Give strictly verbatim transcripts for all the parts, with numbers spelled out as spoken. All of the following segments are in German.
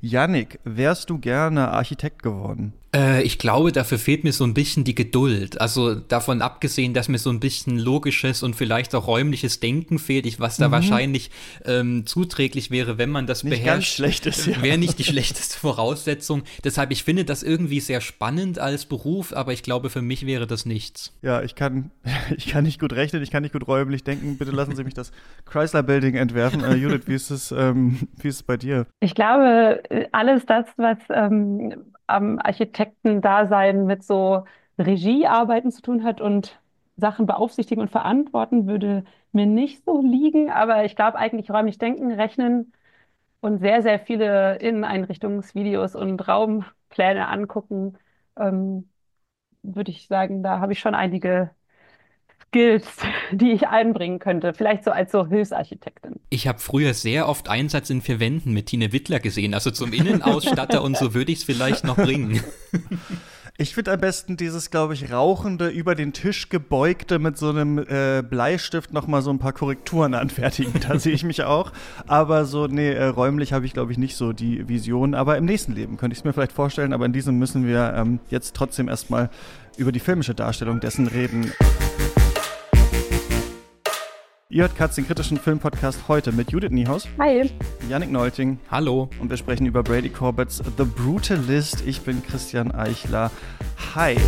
Yannick, wärst du gerne Architekt geworden? Äh, ich glaube, dafür fehlt mir so ein bisschen die Geduld. Also davon abgesehen, dass mir so ein bisschen logisches und vielleicht auch räumliches Denken fehlt, ich, was da Mhm. wahrscheinlich ähm, zuträglich wäre, wenn man das Nicht ganz beherrscht, schlechtes, ja. wäre nicht die schlechteste Voraussetzung. Deshalb, ich finde das irgendwie sehr spannend als Beruf, aber ich glaube, für mich wäre das nichts. Ja, ich kann, ich kann nicht gut rechnen, ich kann nicht gut räumlich denken. Bitte lassen Sie mich das Chrysler Building entwerfen. Äh, Judith, wie ist es, ähm, wie ist es bei dir? Ich glaube, alles das, was ähm, am Architektendasein mit so Regiearbeiten zu tun hat und Sachen beaufsichtigen und verantworten, würde mir nicht so liegen. Aber ich glaube eigentlich räumlich denken, rechnen und sehr, sehr viele Inneneinrichtungsvideos und Raumpläne angucken, ähm, würde ich sagen, da habe ich schon einige Skills, die ich einbringen könnte. Vielleicht so als so Hilfsarchitektin. Ich habe früher sehr oft Einsatz in vier Wänden mit Tine Wittler gesehen. Also zum Innenausstatter und so würde ich es vielleicht noch bringen. Ich finde am besten dieses, glaube ich, rauchende, über den Tisch gebeugte mit so einem äh, Bleistift noch mal so ein paar Korrekturen anfertigen. Da sehe ich mich auch. Aber so, nee, äh, räumlich habe ich, glaube ich, nicht so die Vision. Aber im nächsten Leben könnte ich es mir vielleicht vorstellen. Aber in diesem müssen wir ähm, jetzt trotzdem erstmal über die filmische Darstellung dessen reden. Ihr hört Katz, den kritischen Filmpodcast heute mit Judith Niehaus, Hi. Yannick Neulting Hallo. und wir sprechen über Brady Corbett's The Brutalist. Ich bin Christian Eichler. Hi.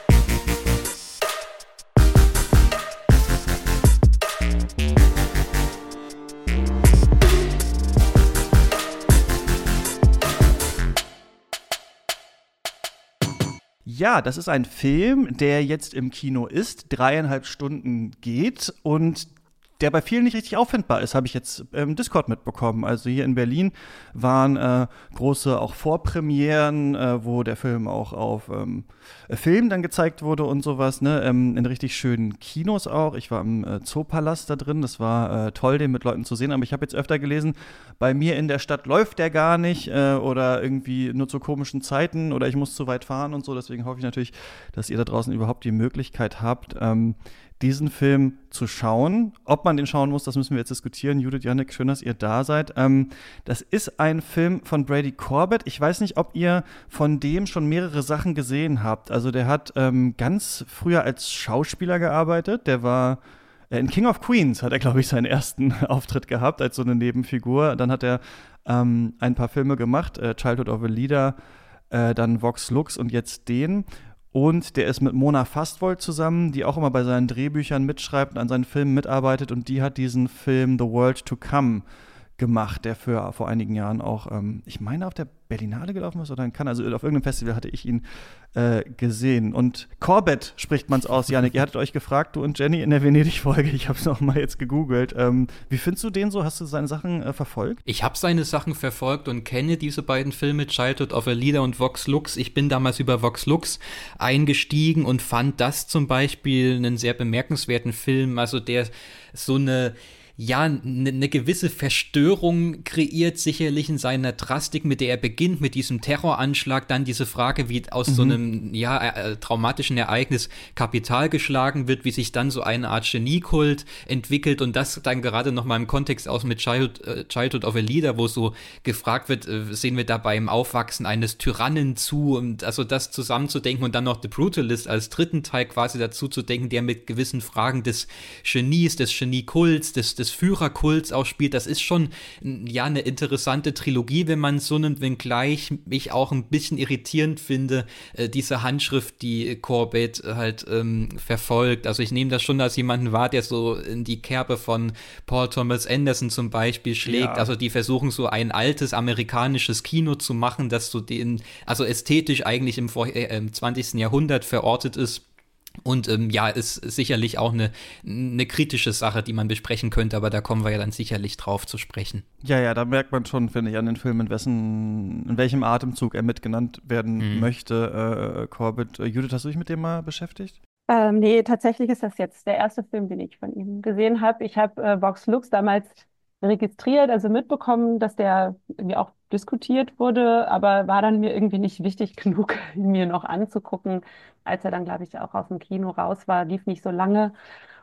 Ja, das ist ein Film, der jetzt im Kino ist, dreieinhalb Stunden geht und der bei vielen nicht richtig auffindbar ist, habe ich jetzt im Discord mitbekommen. Also hier in Berlin waren äh, große auch Vorpremieren, äh, wo der Film auch auf ähm, Film dann gezeigt wurde und sowas, ne? Ähm, in richtig schönen Kinos auch. Ich war im äh, Zoopalast da drin, das war äh, toll, den mit Leuten zu sehen. Aber ich habe jetzt öfter gelesen, bei mir in der Stadt läuft der gar nicht äh, oder irgendwie nur zu komischen Zeiten oder ich muss zu weit fahren und so. Deswegen hoffe ich natürlich, dass ihr da draußen überhaupt die Möglichkeit habt, ähm, diesen Film zu schauen. Ob man den schauen muss, das müssen wir jetzt diskutieren. Judith, Yannick, schön, dass ihr da seid. Ähm, das ist ein Film von Brady Corbett. Ich weiß nicht, ob ihr von dem schon mehrere Sachen gesehen habt. Also der hat ähm, ganz früher als Schauspieler gearbeitet. Der war äh, in King of Queens, hat er, glaube ich, seinen ersten Auftritt gehabt als so eine Nebenfigur. Dann hat er ähm, ein paar Filme gemacht, äh, Childhood of a Leader, äh, dann Vox Lux und jetzt den. Und der ist mit Mona Fastwold zusammen, die auch immer bei seinen Drehbüchern mitschreibt und an seinen Filmen mitarbeitet. Und die hat diesen Film The World to Come gemacht, der für vor einigen Jahren auch, ähm, ich meine, auf der Berlinale gelaufen ist oder in Cannes. Also auf irgendeinem Festival hatte ich ihn äh, gesehen. Und Corbett spricht man es aus, Yannick. Ihr hattet euch gefragt, du und Jenny in der Venedig-Folge. Ich habe es noch mal jetzt gegoogelt. Ähm, wie findest du den so? Hast du seine Sachen äh, verfolgt? Ich habe seine Sachen verfolgt und kenne diese beiden Filme, Childhood of a Leader und Vox Lux. Ich bin damals über Vox Lux eingestiegen und fand das zum Beispiel einen sehr bemerkenswerten Film. Also der so eine ja, eine ne gewisse Verstörung kreiert, sicherlich in seiner Drastik, mit der er beginnt, mit diesem Terroranschlag, dann diese Frage, wie aus mhm. so einem, ja, äh, traumatischen Ereignis Kapital geschlagen wird, wie sich dann so eine Art Geniekult entwickelt und das dann gerade noch mal im Kontext aus mit Childhood, äh, Childhood of a Leader, wo so gefragt wird, äh, sehen wir da beim Aufwachsen eines Tyrannen zu und also das zusammenzudenken und dann noch The Brutalist als dritten Teil quasi dazu zu denken, der mit gewissen Fragen des Genies, des Geniekults, des, des Führerkults auch spielt, das ist schon ja eine interessante Trilogie, wenn man so nimmt, wenngleich ich auch ein bisschen irritierend finde, äh, diese Handschrift, die Corbett halt ähm, verfolgt. Also ich nehme das schon als jemanden wahr, der so in die Kerbe von Paul Thomas Anderson zum Beispiel schlägt. Ja. Also die versuchen so ein altes amerikanisches Kino zu machen, das so den, also ästhetisch eigentlich im, Vor- äh, im zwanzigsten Jahrhundert verortet ist. Und ähm, ja, ist sicherlich auch eine, eine kritische Sache, die man besprechen könnte, aber da kommen wir ja dann sicherlich drauf zu sprechen. Ja, ja, da merkt man schon, finde ich, an den Filmen, in, wessen, in welchem Atemzug er mitgenannt werden mhm. möchte. Äh, Corbett, äh, Judith, hast du dich mit dem mal beschäftigt? Ähm, nee, tatsächlich ist das jetzt der erste Film, den ich von ihm gesehen habe. Ich habe äh, Vox Lux damals registriert, also mitbekommen, dass der irgendwie auch diskutiert wurde, aber war dann mir irgendwie nicht wichtig genug, ihn mir noch anzugucken. Als er dann, glaube ich, auch aus dem Kino raus war, lief nicht so lange.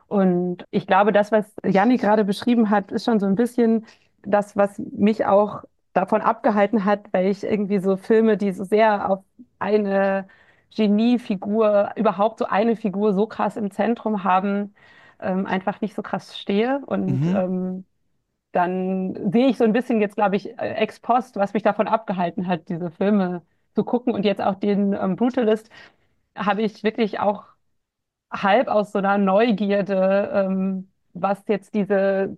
Und ich glaube, das, was Janni gerade beschrieben hat, ist schon so ein bisschen das, was mich auch davon abgehalten hat, weil ich irgendwie so Filme, die so sehr auf eine Geniefigur, überhaupt so eine Figur so krass im Zentrum haben, ähm, einfach nicht so krass stehe. Und Mhm. ähm, dann sehe ich so ein bisschen jetzt, glaube ich, äh, ex post, was mich davon abgehalten hat, diese Filme zu gucken. Und jetzt auch den ähm, Brutalist habe ich wirklich auch halb aus so einer Neugierde, ähm, was jetzt diese,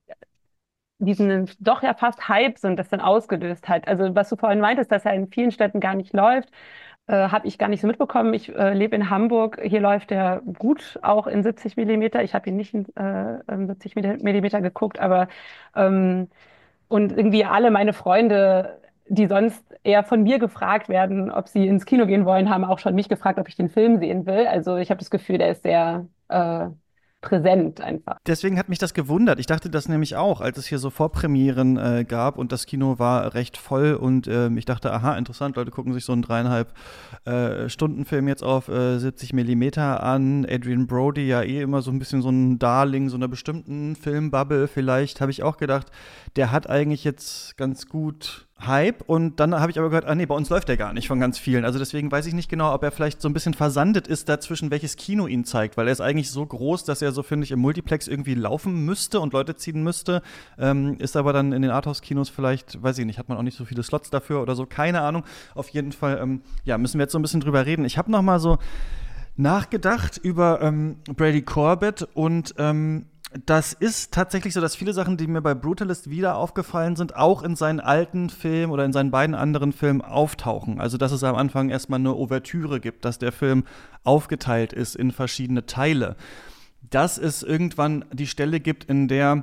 diesen doch ja fast Hype sind, das dann ausgelöst hat. Also was du vorhin meintest, dass er in vielen Städten gar nicht läuft, äh, habe ich gar nicht so mitbekommen. Ich äh, lebe in Hamburg. Hier läuft der gut, auch in siebzig Millimeter. Ich habe ihn nicht in äh, in siebzig Millimeter geguckt, aber ähm, und irgendwie alle meine Freunde, die sonst eher von mir gefragt werden, ob sie ins Kino gehen wollen, haben auch schon mich gefragt, ob ich den Film sehen will. Also ich habe das Gefühl, der ist sehr äh, präsent einfach. Deswegen hat mich das gewundert. Ich dachte das nämlich auch, als es hier so Vorpremieren äh, gab und das Kino war recht voll und ähm, ich dachte, aha, interessant, Leute gucken sich so einen dreieinhalb äh, Stunden Film jetzt auf äh, siebzig Millimeter an. Adrian Brody ja eh immer so ein bisschen so ein Darling so einer bestimmten Filmbubble vielleicht, habe ich auch gedacht, der hat eigentlich jetzt ganz gut Hype und dann habe ich aber gehört, ah nee, bei uns läuft der gar nicht von ganz vielen. Also deswegen weiß ich nicht genau, ob er vielleicht so ein bisschen versandet ist dazwischen, welches Kino ihn zeigt, weil er ist eigentlich so groß, dass er so, finde ich, im Multiplex irgendwie laufen müsste und Leute ziehen müsste. Ähm, ist aber dann in den Arthouse-Kinos vielleicht, weiß ich nicht, hat man auch nicht so viele Slots dafür oder so, keine Ahnung. Auf jeden Fall, ähm, ja, müssen wir jetzt so ein bisschen drüber reden. Ich habe noch mal so nachgedacht über ähm, Brady Corbett und ähm, das ist tatsächlich so, dass viele Sachen, die mir bei Brutalist wieder aufgefallen sind, auch in seinen alten Filmen oder in seinen beiden anderen Filmen auftauchen. Also, dass es am Anfang erstmal eine Ouvertüre gibt, dass der Film aufgeteilt ist in verschiedene Teile. Dass es irgendwann die Stelle gibt, in der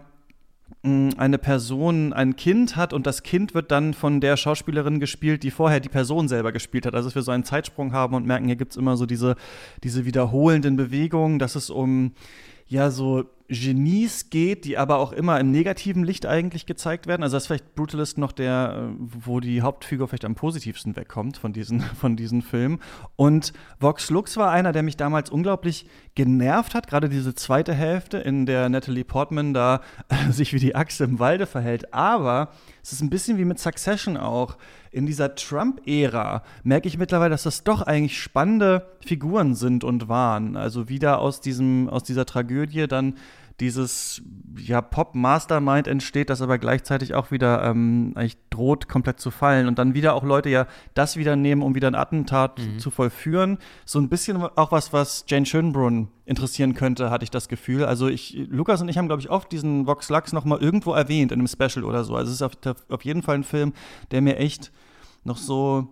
mh, eine Person ein Kind hat und das Kind wird dann von der Schauspielerin gespielt, die vorher die Person selber gespielt hat. Also, dass wir so einen Zeitsprung haben und merken, hier gibt es immer so diese, diese wiederholenden Bewegungen, dass es um ja so Genies geht, die aber auch immer im negativen Licht eigentlich gezeigt werden. Also das ist vielleicht Brutalist noch der, wo die Hauptfigur vielleicht am positivsten wegkommt von diesen, von diesen Filmen. Und Vox Lux war einer, der mich damals unglaublich genervt hat, gerade diese zweite Hälfte, in der Natalie Portman da äh, sich wie die Axt im Walde verhält. Aber es ist ein bisschen wie mit Succession auch. In dieser Trump-Ära merke ich mittlerweile, dass das doch eigentlich spannende Figuren sind und waren. Also wieder aus diesem, aus dieser Tragödie dann dieses ja, Pop-Mastermind entsteht, das aber gleichzeitig auch wieder ähm, eigentlich droht, komplett zu fallen. Und dann wieder auch Leute ja das wieder nehmen, um wieder ein Attentat mhm. zu vollführen. So ein bisschen auch was, was Jane Schönbrunn interessieren könnte, hatte ich das Gefühl. Also ich, Lukas und ich haben, glaube ich, oft diesen Vox Lux noch mal irgendwo erwähnt, in einem Special oder so. Also es ist auf, auf jeden Fall ein Film, der mir echt noch so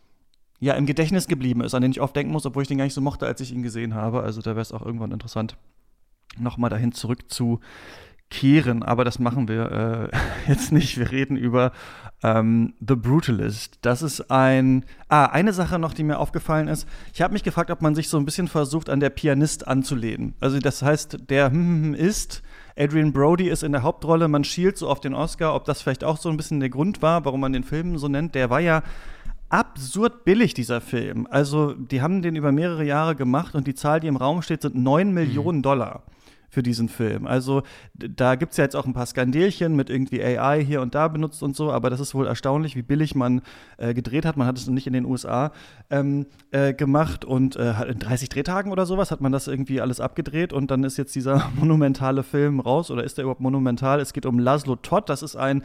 ja, im Gedächtnis geblieben ist, an den ich oft denken muss, obwohl ich den gar nicht so mochte, als ich ihn gesehen habe. Also da wäre es auch irgendwann interessant, nochmal dahin zurückzukehren. Aber das machen wir äh, jetzt nicht. Wir reden über ähm, The Brutalist. Das ist ein Ah, eine Sache noch, die mir aufgefallen ist. Ich habe mich gefragt, ob man sich so ein bisschen versucht, an der Pianist anzulehnen. Also das heißt, der hm, ist Adrian Brody ist in der Hauptrolle, man schielt so auf den Oscar, ob das vielleicht auch so ein bisschen der Grund war, warum man den Film so nennt. Der war ja absurd billig, dieser Film. Also die haben den über mehrere Jahre gemacht und die Zahl, die im Raum steht, sind neun Millionen Dollar für diesen Film. Also da gibt es ja jetzt auch ein paar Skandelchen mit irgendwie A I hier und da benutzt und so, aber das ist wohl erstaunlich, wie billig man äh, gedreht hat. Man hat es nicht in den U S A ähm, äh, gemacht und äh, in dreißig Drehtagen oder sowas hat man das irgendwie alles abgedreht und dann ist jetzt dieser monumentale Film raus, oder ist der überhaupt monumental? Es geht um Laszlo Todd, das ist ein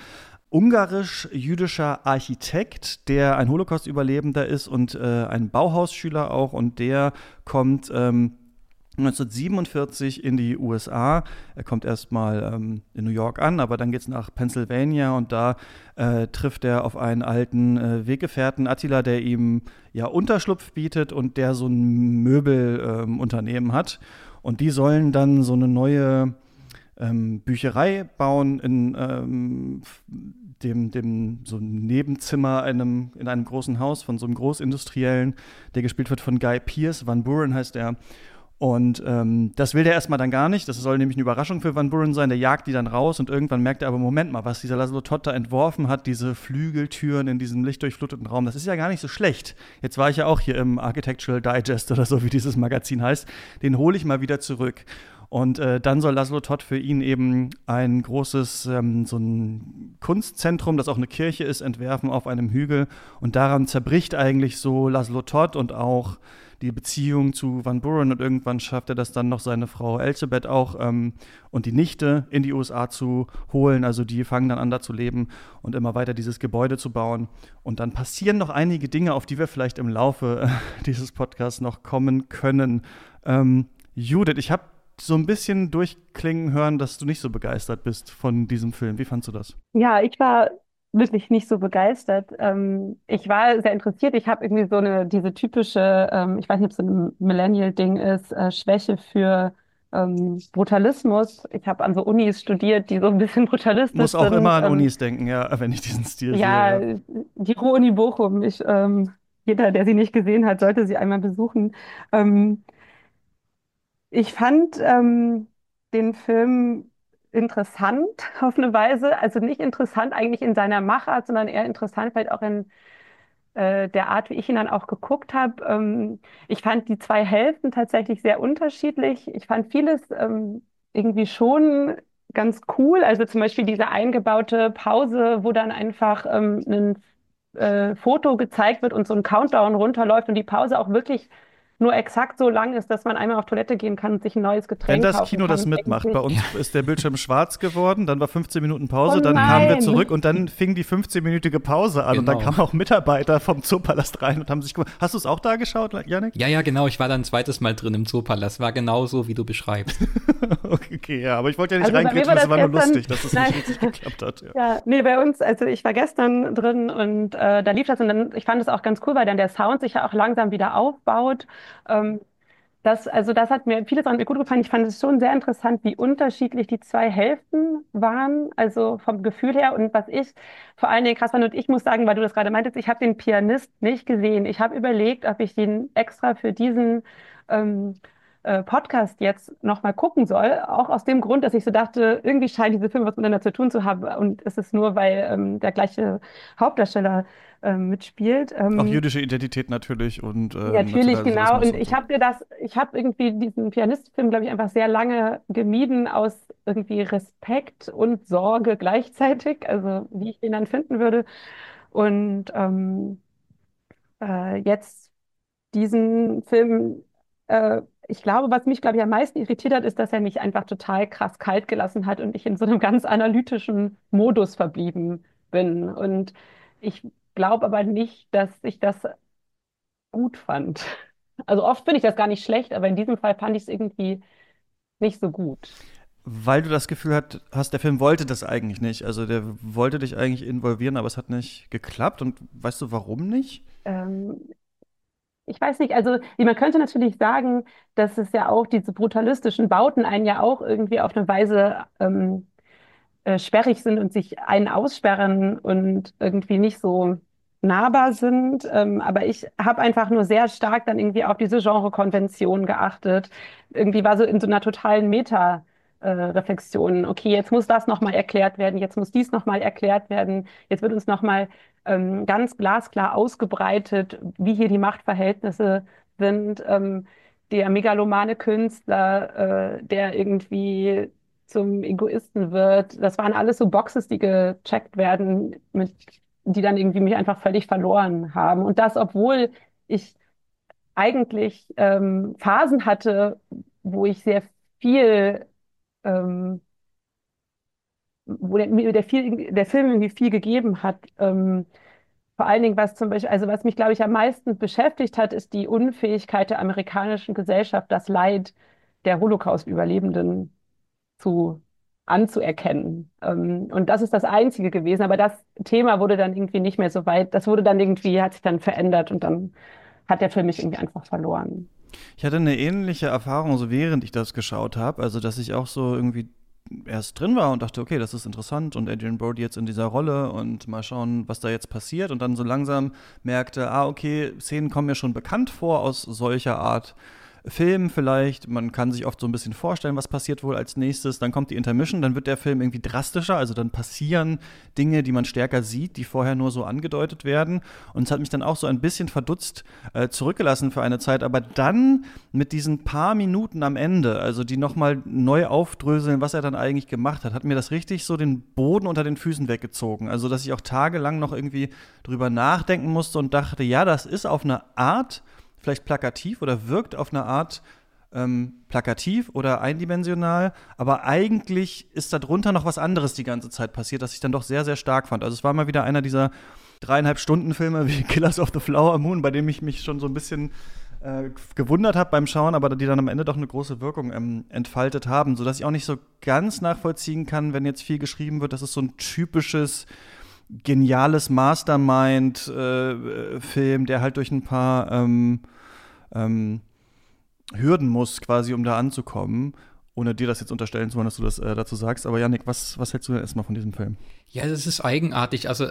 ungarisch-jüdischer Architekt, der ein Holocaust-Überlebender ist und äh, ein Bauhausschüler auch, und der kommt ähm, neunzehnhundertsiebenundvierzig in die U S A. Er kommt erstmal ähm, in New York an, aber dann geht es nach Pennsylvania und da äh, trifft er auf einen alten äh, Weggefährten, Attila, der ihm ja Unterschlupf bietet und der so ein Möbelunternehmen ähm, hat. Und die sollen dann so eine neue ähm, Bücherei bauen in ähm, dem, dem so einem Nebenzimmer einem, in einem großen Haus von so einem Großindustriellen, der gespielt wird von Guy Pearce. Van Buren heißt er. Und ähm, das will der erstmal dann gar nicht. Das soll nämlich eine Überraschung für Van Buren sein. Der jagt die dann raus und irgendwann merkt er aber, Moment mal, was dieser Laszlo Todd da entworfen hat, diese Flügeltüren in diesem lichtdurchfluteten Raum, das ist ja gar nicht so schlecht. Jetzt war ich ja auch hier im Architectural Digest oder so, wie dieses Magazin heißt. Den hole ich mal wieder zurück. Und äh, dann soll Laszlo Todd für ihn eben ein großes, ähm, so ein Kunstzentrum, das auch eine Kirche ist, entwerfen auf einem Hügel. Und daran zerbricht eigentlich so Laszlo Todd und auch die Beziehung zu Van Buren. Und irgendwann schafft er das dann noch, seine Frau Elsebeth auch ähm, und die Nichte in die U S A zu holen. Also die fangen dann an, da zu leben und immer weiter dieses Gebäude zu bauen. Und dann passieren noch einige Dinge, auf die wir vielleicht im Laufe äh, dieses Podcasts noch kommen können. Ähm, Judith, ich habe so ein bisschen durchklingen hören, dass du nicht so begeistert bist von diesem Film. Wie fandst du das? Ja, ich war wirklich nicht so begeistert. Ähm, ich war sehr interessiert. Ich habe irgendwie so eine, diese typische, ähm, ich weiß nicht, ob es so ein Millennial-Ding ist, äh, Schwäche für ähm, Brutalismus. Ich habe an so Unis studiert, die so ein bisschen brutalistisch Muss auch sind. immer an Ähm, Unis denken, ja, wenn ich diesen Stil ja, sehe. die Ruhr-Uni Bochum. Ich, ähm, jeder, der sie nicht gesehen hat, sollte sie einmal besuchen. Ähm, Ich fand ähm, den Film interessant auf eine Weise. Also nicht interessant eigentlich in seiner Machart, sondern eher interessant vielleicht auch in äh, der Art, wie ich ihn dann auch geguckt habe. Ähm, ich fand die zwei Hälften tatsächlich sehr unterschiedlich. Ich fand vieles ähm, irgendwie schon ganz cool. Also zum Beispiel diese eingebaute Pause, wo dann einfach ähm, ein äh, Foto gezeigt wird und so ein Countdown runterläuft und die Pause auch wirklich nur exakt so lang ist, dass man einmal auf Toilette gehen kann und sich ein neues Wenn Getränk das kaufen Kino das kann. mitmacht, bei uns ist der Bildschirm schwarz geworden, dann war fünfzehn Minuten Oh Pause, dann kamen wir nein! zurück und dann fing die fünfzehn-minütige Pause an. Und dann Genau. kamen auch Mitarbeiter vom Zoopalast rein und haben sich gemacht. Hast du es auch da geschaut, Yannick? Ja, ja, genau. Ich war dann ein zweites Mal drin im Zoopalast. War genauso, wie du beschreibst. Okay, ja, aber ich wollte ja nicht Also bei mir reingrätschen, war das das war nur gestern- lustig, dass es Nein. nicht richtig geklappt hat. Ja. Ja, nee, bei uns, also ich war gestern drin und äh, da lief das und dann, ich fand es auch ganz cool, weil dann der Sound sich ja auch langsam wieder aufbaut. Ähm, das, also das hat mir, vieles an mir gut gefallen. Ich fand es schon sehr interessant, wie unterschiedlich die zwei Hälften waren, also vom Gefühl her. Und was ich vor allen Dingen krass fand, und ich muss sagen, weil du das gerade meintest, ich habe den Pianist nicht gesehen. Ich habe überlegt, ob ich den extra für diesen ähm, äh, Podcast jetzt nochmal gucken soll. Auch aus dem Grund, dass ich so dachte, irgendwie scheinen diese Filme was miteinander zu tun zu haben. Und es ist nur, weil ähm, der gleiche Hauptdarsteller ähm, mitspielt. Auch Ähm, jüdische Identität natürlich und äh, Natürlich, genau. Nationalsozialismus Und und ich so. habe dir das, ich habe irgendwie diesen Pianistenfilm, glaube ich, einfach sehr lange gemieden aus irgendwie Respekt und Sorge gleichzeitig, also wie ich den dann finden würde. Und ähm, äh, jetzt diesen Film, äh, ich glaube, was mich, glaube ich, am meisten irritiert hat, ist, dass er mich einfach total krass kalt gelassen hat und ich in so einem ganz analytischen Modus verblieben bin. Und ich glaube aber nicht, dass ich das gut fand. Also oft finde ich das gar nicht schlecht, aber in diesem Fall fand ich es irgendwie nicht so gut. Weil du das Gefühl hat, hast, der Film wollte das eigentlich nicht. Also der wollte dich eigentlich involvieren, aber es hat nicht geklappt. Und weißt du, warum nicht? Ähm, Ich weiß nicht, also man könnte natürlich sagen, dass es ja auch diese brutalistischen Bauten einen ja auch irgendwie auf eine Weise ähm, äh, sperrig sind und sich einen aussperren und irgendwie nicht so nahbar sind. Ähm, aber ich habe einfach nur sehr stark dann irgendwie auf diese Genrekonvention geachtet. Irgendwie war so in so einer totalen Meta- äh, Reflexion. Okay, jetzt muss das nochmal erklärt werden, jetzt muss dies nochmal erklärt werden, jetzt wird uns nochmal ähm, ganz glasklar ausgebreitet, wie hier die Machtverhältnisse sind. Ähm, der megalomane Künstler, äh, der irgendwie zum Egoisten wird. Das waren alles so Boxes, die gecheckt werden, mit, die dann irgendwie mich einfach völlig verloren haben. Und das, obwohl ich eigentlich ähm, Phasen hatte, wo ich sehr viel, ähm, wo der, mir der, viel, der Film irgendwie viel gegeben hat. Ähm, vor allen Dingen, was zum Beispiel, also was mich, glaube ich, am meisten beschäftigt hat, ist die Unfähigkeit der amerikanischen Gesellschaft, das Leid der Holocaust-Überlebenden zu anzuerkennen. Ähm, und das ist das Einzige gewesen. Aber das Thema wurde dann irgendwie nicht mehr so weit. Das wurde dann irgendwie, hat sich dann verändert und dann hat der Film mich irgendwie einfach verloren. Ich hatte eine ähnliche Erfahrung, so während ich das geschaut habe. Also, dass ich auch so irgendwie erst drin war und dachte, okay, das ist interessant und Adrian Brody jetzt in dieser Rolle und mal schauen, was da jetzt passiert. Und dann so langsam merkte, ah, okay, Szenen kommen mir schon bekannt vor aus solcher Art Film vielleicht. Man kann sich oft so ein bisschen vorstellen, was passiert wohl als nächstes. Dann kommt die Intermission, dann wird der Film irgendwie drastischer. Also dann passieren Dinge, die man stärker sieht, die vorher nur so angedeutet werden. Und es hat mich dann auch so ein bisschen verdutzt äh, zurückgelassen für eine Zeit. Aber dann mit diesen paar Minuten am Ende, also die nochmal neu aufdröseln, was er dann eigentlich gemacht hat, hat mir das richtig so den Boden unter den Füßen weggezogen. Also dass ich auch tagelang noch irgendwie drüber nachdenken musste und dachte, ja, das ist auf eine Art vielleicht plakativ oder wirkt auf eine Art ähm, plakativ oder eindimensional, aber eigentlich ist darunter noch was anderes die ganze Zeit passiert, das ich dann doch sehr, sehr stark fand. Also es war mal wieder einer dieser dreieinhalb Stunden Filme wie Killers of the Flower Moon, bei dem ich mich schon so ein bisschen äh, gewundert habe beim Schauen, aber die dann am Ende doch eine große Wirkung ähm, entfaltet haben, sodass ich auch nicht so ganz nachvollziehen kann, wenn jetzt viel geschrieben wird, das ist so ein typisches geniales Mastermind-Film, äh, der halt durch ein paar ähm, ähm, Hürden muss, quasi, um da anzukommen. Ohne dir das jetzt unterstellen zu wollen, dass du das äh, dazu sagst. Aber Yannick, was, was hältst du denn erstmal von diesem Film? Ja, das ist eigenartig. Also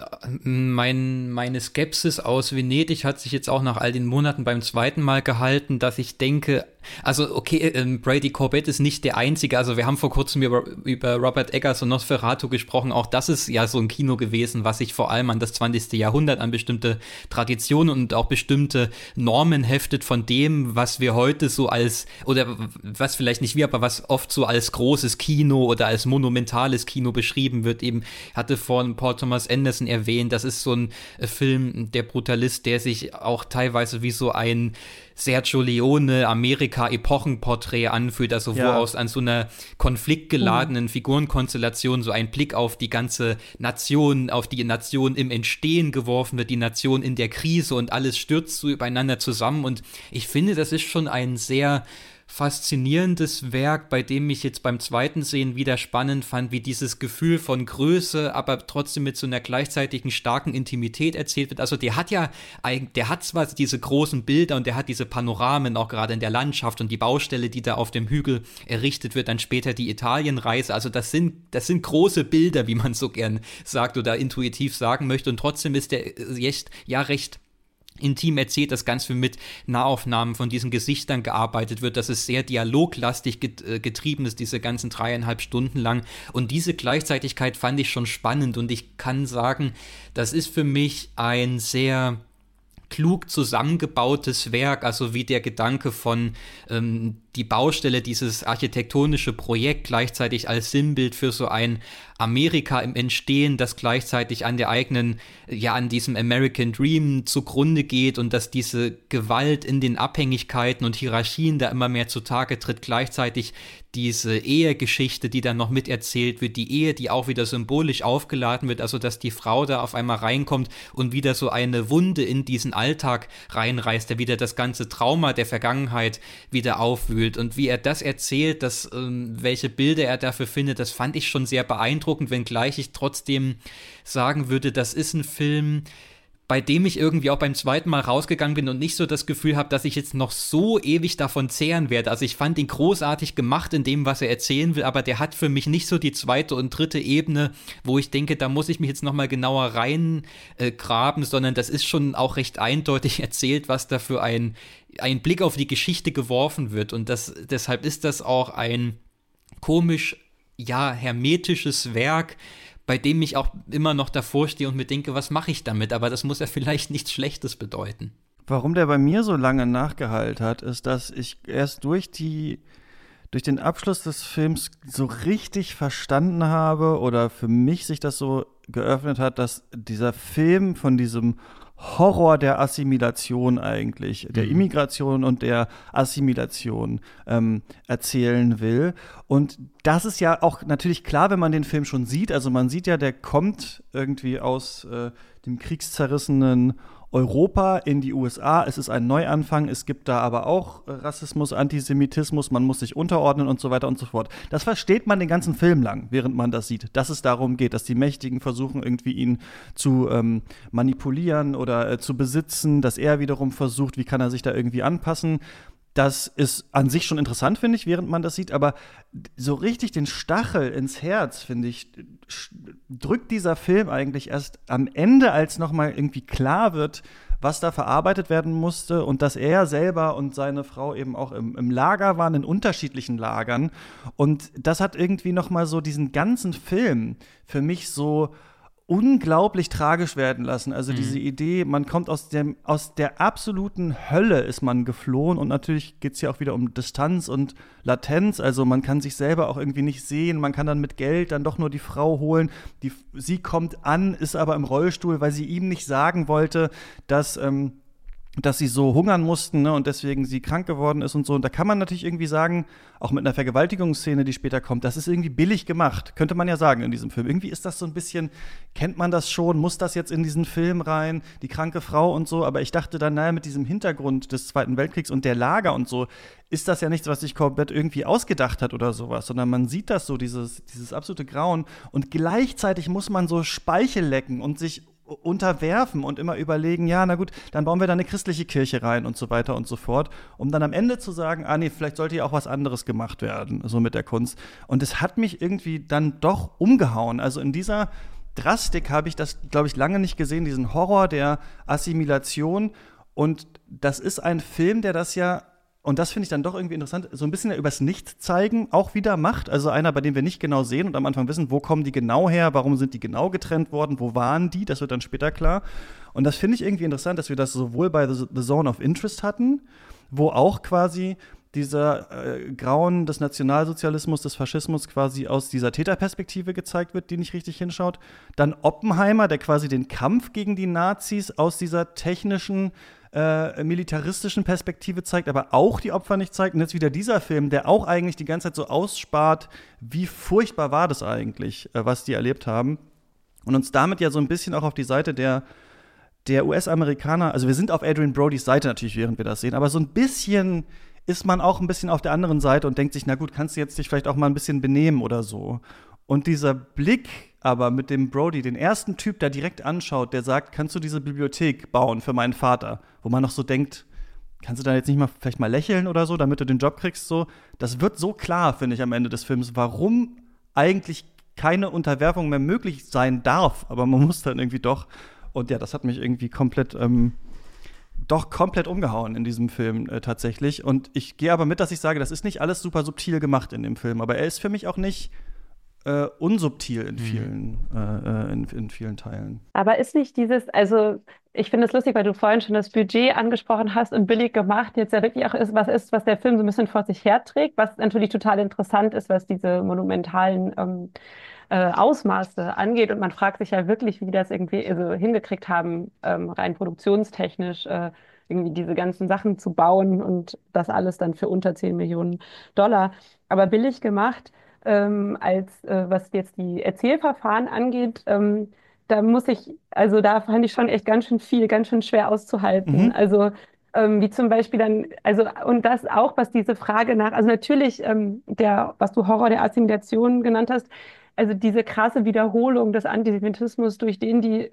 mein, meine Skepsis aus Venedig hat sich jetzt auch nach all den Monaten beim zweiten Mal gehalten, dass ich denke, also okay, ähm, Brady Corbett ist nicht der Einzige. Also wir haben vor kurzem über, über Robert Eggers und Nosferatu gesprochen. Auch das ist ja so ein Kino gewesen, was sich vor allem an das zwanzigste Jahrhundert, an bestimmte Traditionen und auch bestimmte Normen heftet von dem, was wir heute so als, oder was vielleicht nicht wir, aber was oft so als großes Kino oder als monumentales Kino beschrieben wird. Eben hatte vorhin Paul Thomas Anderson erwähnt, das ist so ein äh, Film, der Brutalist, der sich auch teilweise wie so ein Sergio Leone Amerika-Epochenporträt anfühlt, also ja. wo aus an so einer konfliktgeladenen mhm. Figurenkonstellation so ein Blick auf die ganze Nation, auf die Nation im Entstehen geworfen wird, die Nation in der Krise und alles stürzt so übereinander zusammen. Und ich finde, das ist schon ein sehr faszinierendes Werk, bei dem ich jetzt beim zweiten Sehen wieder spannend fand, wie dieses Gefühl von Größe, aber trotzdem mit so einer gleichzeitigen starken Intimität erzählt wird. Also der hat ja, der hat zwar diese großen Bilder und der hat diese Panoramen auch gerade in der Landschaft und die Baustelle, die da auf dem Hügel errichtet wird, dann später die Italienreise. Also das sind, das sind große Bilder, wie man so gern sagt oder intuitiv sagen möchte, und trotzdem ist der echt, ja recht intim erzählt, dass ganz viel mit Nahaufnahmen von diesen Gesichtern gearbeitet wird, dass es sehr dialoglastig getrieben ist, diese ganzen dreieinhalb Stunden lang. Und diese Gleichzeitigkeit fand ich schon spannend, und ich kann sagen, das ist für mich ein sehr klug zusammengebautes Werk, also wie der Gedanke von ähm, die Baustelle, dieses architektonische Projekt gleichzeitig als Sinnbild für so ein Amerika im Entstehen, das gleichzeitig an der eigenen, ja, an diesem American Dream zugrunde geht, und dass diese Gewalt in den Abhängigkeiten und Hierarchien da immer mehr zutage tritt, gleichzeitig diese Ehegeschichte, die dann noch miterzählt wird, die Ehe, die auch wieder symbolisch aufgeladen wird, also dass die Frau da auf einmal reinkommt und wieder so eine Wunde in diesen Alltag reinreißt, der wieder das ganze Trauma der Vergangenheit wieder aufwühlt. Und wie er das erzählt, dass, ähm, welche Bilder er dafür findet, das fand ich schon sehr beeindruckend, wenngleich ich trotzdem sagen würde, das ist ein Film, bei dem ich irgendwie auch beim zweiten Mal rausgegangen bin und nicht so das Gefühl habe, dass ich jetzt noch so ewig davon zehren werde. Also ich fand ihn großartig gemacht in dem, was er erzählen will, aber der hat für mich nicht so die zweite und dritte Ebene, wo ich denke, da muss ich mich jetzt noch mal genauer reingraben, äh, sondern das ist schon auch recht eindeutig erzählt, was da für ein, ein Blick auf die Geschichte geworfen wird. Und das, deshalb ist das auch ein komisch, ja, hermetisches Werk, bei dem ich auch immer noch davor stehe und mir denke, was mache ich damit? Aber das muss ja vielleicht nichts Schlechtes bedeuten. Warum der bei mir so lange nachgehallt hat, ist, dass ich erst durch die, durch den Abschluss des Films so richtig verstanden habe, oder für mich sich das so geöffnet hat, dass dieser Film von diesem Horror der Assimilation eigentlich, der Immigration und der Assimilation ähm, erzählen will. Und das ist ja auch natürlich klar, wenn man den Film schon sieht. Also man sieht ja, der kommt irgendwie aus äh, dem kriegszerrissenen Europa in die U S A. Es ist ein Neuanfang. Es gibt da aber auch Rassismus, Antisemitismus. Man muss sich unterordnen und so weiter und so fort. Das versteht man den ganzen Film lang, während man das sieht, dass es darum geht, dass die Mächtigen versuchen, irgendwie ihn zu ähm, manipulieren oder äh, zu besitzen, dass er wiederum versucht, wie kann er sich da irgendwie anpassen. Das ist an sich schon interessant, finde ich, während man das sieht, aber so richtig den Stachel ins Herz, finde ich, drückt dieser Film eigentlich erst am Ende, als nochmal irgendwie klar wird, was da verarbeitet werden musste und dass er selber und seine Frau eben auch im, im Lager waren, in unterschiedlichen Lagern. Und das hat irgendwie nochmal so diesen ganzen Film für mich so unglaublich tragisch werden lassen. Also Mhm. diese Idee, man kommt aus dem, aus der absoluten Hölle ist man geflohen und natürlich geht es ja auch wieder um Distanz und Latenz. Also man kann sich selber auch irgendwie nicht sehen, man kann dann mit Geld dann doch nur die Frau holen. Die, sie kommt an, ist aber im Rollstuhl, weil sie ihm nicht sagen wollte, dass ähm, dass sie so hungern mussten, ne, und deswegen sie krank geworden ist und so. Und da kann man natürlich irgendwie sagen, auch mit einer Vergewaltigungsszene, die später kommt, das ist irgendwie billig gemacht, könnte man ja sagen in diesem Film. Irgendwie ist das so ein bisschen, kennt man das schon, muss das jetzt in diesen Film rein, die kranke Frau und so. Aber ich dachte dann, naja, mit diesem Hintergrund des Zweiten Weltkriegs und der Lager und so, ist das ja nichts, was sich komplett irgendwie ausgedacht hat oder sowas, sondern man sieht das so, dieses, dieses absolute Grauen. Und gleichzeitig muss man so Speichel lecken und sich unterwerfen und immer überlegen, ja, na gut, dann bauen wir da eine christliche Kirche rein und so weiter und so fort, um dann am Ende zu sagen, ah nee, vielleicht sollte ja auch was anderes gemacht werden, so mit der Kunst. Und es hat mich irgendwie dann doch umgehauen. Also in dieser Drastik habe ich das, glaube ich, lange nicht gesehen, diesen Horror der Assimilation. Und das ist ein Film, der das ja, und das finde ich dann doch irgendwie interessant, so ein bisschen übers Nicht-Zeigen auch wieder macht. Also einer, bei dem wir nicht genau sehen und am Anfang wissen, wo kommen die genau her, warum sind die genau getrennt worden, wo waren die, das wird dann später klar. Und das finde ich irgendwie interessant, dass wir das sowohl bei The, The Zone of Interest hatten, wo auch quasi dieser äh, Grauen des Nationalsozialismus, des Faschismus quasi aus dieser Täterperspektive gezeigt wird, die nicht richtig hinschaut. Dann Oppenheimer, der quasi den Kampf gegen die Nazis aus dieser technischen Äh, militaristischen Perspektive zeigt, aber auch die Opfer nicht zeigt. Und jetzt wieder dieser Film, der auch eigentlich die ganze Zeit so ausspart, wie furchtbar war das eigentlich, äh, was die erlebt haben. Und uns damit ja so ein bisschen auch auf die Seite der, der U S-Amerikaner, also wir sind auf Adrian Brodys Seite natürlich, während wir das sehen, aber so ein bisschen ist man auch ein bisschen auf der anderen Seite und denkt sich, na gut, kannst du jetzt dich vielleicht auch mal ein bisschen benehmen oder so. Und dieser Blick aber mit dem Brody, den ersten Typ, der direkt anschaut, der sagt, kannst du diese Bibliothek bauen für meinen Vater? Wo man noch so denkt, kannst du da jetzt nicht mal vielleicht mal lächeln oder so, damit du den Job kriegst? So, das wird so klar, finde ich, am Ende des Films, warum eigentlich keine Unterwerfung mehr möglich sein darf. Aber man muss dann irgendwie doch. Und ja, das hat mich irgendwie komplett ähm, doch komplett umgehauen in diesem Film äh, tatsächlich. Und ich gehe aber mit, dass ich sage, das ist nicht alles super subtil gemacht in dem Film. Aber er ist für mich auch nicht Äh, unsubtil in vielen, mhm. äh, in, in vielen Teilen. Aber ist nicht dieses, also ich finde es lustig, weil du vorhin schon das Budget angesprochen hast und billig gemacht, jetzt ja wirklich auch ist, was ist, was der Film so ein bisschen vor sich herträgt, was natürlich total interessant ist, was diese monumentalen ähm, äh, Ausmaße angeht. Und man fragt sich ja wirklich, wie die das irgendwie also hingekriegt haben, ähm, rein produktionstechnisch äh, irgendwie diese ganzen Sachen zu bauen und das alles dann für unter zehn Millionen Dollar. Aber billig gemacht, ähm, als äh, was jetzt die Erzählverfahren angeht, ähm, da muss ich, also da fand ich schon echt ganz schön viel, ganz schön schwer auszuhalten. Mhm. Also ähm, wie zum Beispiel dann, also und das auch, was diese Frage nach, also natürlich ähm, der, was du Horror der Assimilation genannt hast, also diese krasse Wiederholung des Antisemitismus, durch den die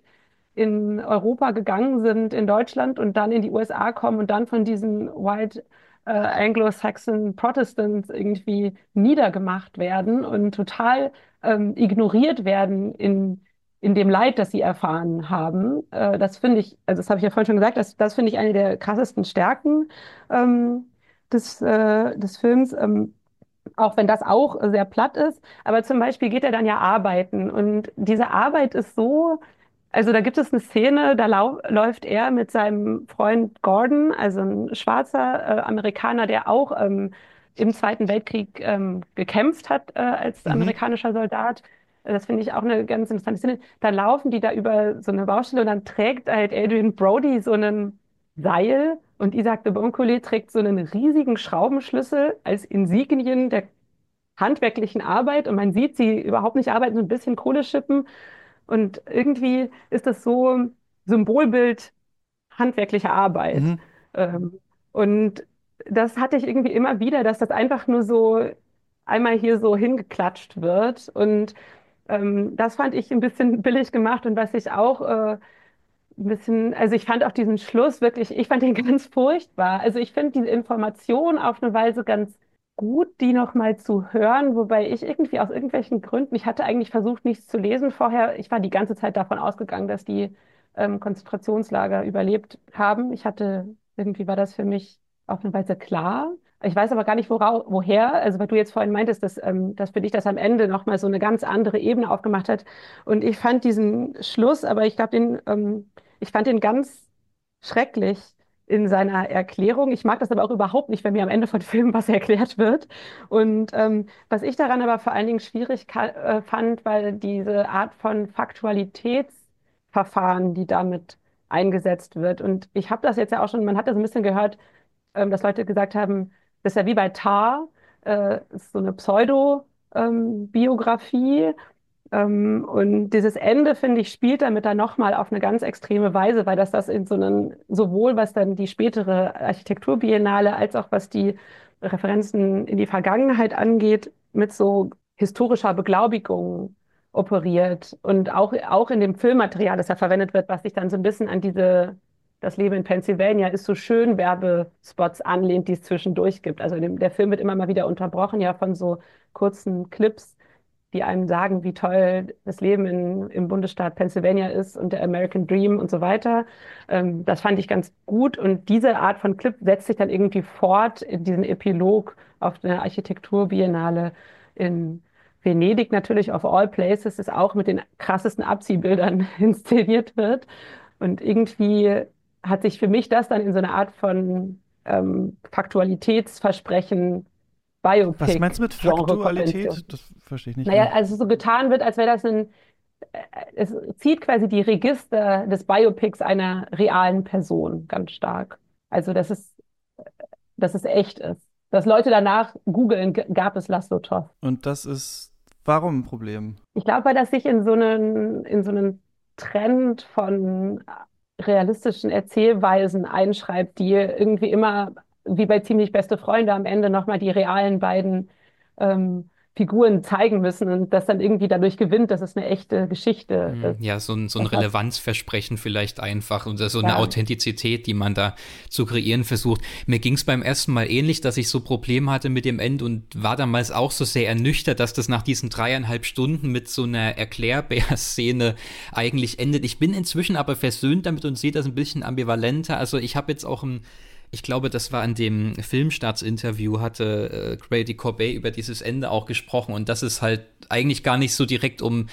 in Europa gegangen sind, in Deutschland und dann in die U S A kommen und dann von diesen White äh, Anglo-Saxon Protestants irgendwie niedergemacht werden und total ähm, ignoriert werden in, in dem Leid, das sie erfahren haben. Äh, das finde ich, also das habe ich ja vorhin schon gesagt, das, das finde ich eine der krassesten Stärken ähm, des, äh, des Films. Ähm, auch wenn das auch sehr platt ist. Aber zum Beispiel geht er dann ja arbeiten. Und diese Arbeit ist so, also da gibt es eine Szene, da lau läuft er mit seinem Freund Gordon, also ein schwarzer äh, Amerikaner, der auch ähm, im Zweiten Weltkrieg ähm, gekämpft hat äh, als Mhm. amerikanischer Soldat. Äh, Das finde ich auch eine ganz interessante Szene. Da laufen die da über so eine Baustelle und dann trägt halt Adrian Brody so einen Seil und Isaac de Boncolet trägt so einen riesigen Schraubenschlüssel als Insignien der handwerklichen Arbeit und man sieht sie überhaupt nicht arbeiten, so ein bisschen Kohle schippen und irgendwie ist das so Symbolbild handwerklicher Arbeit. Mhm. Ähm, und das hatte ich irgendwie immer wieder, dass das einfach nur so einmal hier so hingeklatscht wird und ähm, das fand ich ein bisschen billig gemacht und was ich auch äh, ein bisschen, also ich fand auch diesen Schluss wirklich, ich fand den ganz furchtbar. Also ich finde diese Information auf eine Weise ganz gut, die nochmal zu hören, wobei ich irgendwie aus irgendwelchen Gründen, ich hatte eigentlich versucht, nichts zu lesen vorher. Ich war die ganze Zeit davon ausgegangen, dass die ähm, Konzentrationslager überlebt haben. Ich hatte, irgendwie war das für mich auf eine Weise klar. Ich weiß aber gar nicht, wora, woher, also weil du jetzt vorhin meintest, dass, ähm, dass für dich das am Ende nochmal so eine ganz andere Ebene aufgemacht hat. Und ich fand diesen Schluss, aber ich glaube, den, ähm, ich fand den ganz schrecklich in seiner Erklärung. Ich mag das aber auch überhaupt nicht, wenn mir am Ende von Filmen was erklärt wird. Und ähm, was ich daran aber vor allen Dingen schwierig äh, fand, weil diese Art von Faktualitätsverfahren, die damit eingesetzt wird. Und ich habe das jetzt ja auch schon, man hat das ein bisschen gehört, ähm, dass Leute gesagt haben, das ist ja wie bei Tar, äh, ist so eine Pseudo-Biografie. Ähm, und dieses Ende, finde ich, spielt damit dann nochmal auf eine ganz extreme Weise, weil das das in so einen, sowohl was dann die spätere Architekturbiennale als auch was die Referenzen in die Vergangenheit angeht, mit so historischer Beglaubigung operiert. Und auch, auch in dem Filmmaterial, das da verwendet wird, was sich dann so ein bisschen an diese, das Leben in Pennsylvania ist so schön Werbespots anlehnt, die es zwischendurch gibt. Also in dem, der Film wird immer mal wieder unterbrochen, ja, von so kurzen Clips, die einem sagen, wie toll das Leben in, im Bundesstaat Pennsylvania ist und der American Dream und so weiter. Ähm, das fand ich ganz gut. Und diese Art von Clip setzt sich dann irgendwie fort in diesem Epilog auf der Architekturbiennale in Venedig, natürlich of all places, das auch mit den krassesten Abziehbildern inszeniert wird. Und irgendwie hat sich für mich das dann in so eine Art von ähm, Faktualitätsversprechen Was meinst du mit Biopic-Genre-Konvention. Faktualität? Das verstehe ich nicht Naja, mehr. also so getan wird, als wäre das ein, äh, es zieht quasi die Register des Biopics einer realen Person ganz stark. Also, dass es, dass es echt ist. Dass Leute danach googeln, g- gab es Laszlo Toth. Und das ist, warum ein Problem? Ich glaube, weil das sich in so einen, in so einen Trend von realistischen Erzählweisen einschreibt, die irgendwie immer, wie bei Ziemlich beste Freunde, am Ende nochmal die realen beiden ähm, Figuren zeigen müssen und das dann irgendwie dadurch gewinnt, dass es eine echte Geschichte Hm, ist. Ja, so ein, so ein Das hat, Relevanzversprechen vielleicht einfach und so eine ja, Authentizität, die man da zu kreieren versucht. Mir ging es beim ersten Mal ähnlich, dass ich so Probleme hatte mit dem End und war damals auch so sehr ernüchtert, dass das nach diesen dreieinhalb Stunden mit so einer Erklärbär-Szene eigentlich endet. Ich bin inzwischen aber versöhnt damit und sehe das ein bisschen ambivalenter. Also ich habe jetzt auch ein Ich glaube, das war an dem Filmstarts-Interview, hatte äh, Grady Corbet über dieses Ende auch gesprochen und dass es halt eigentlich gar nicht so direkt um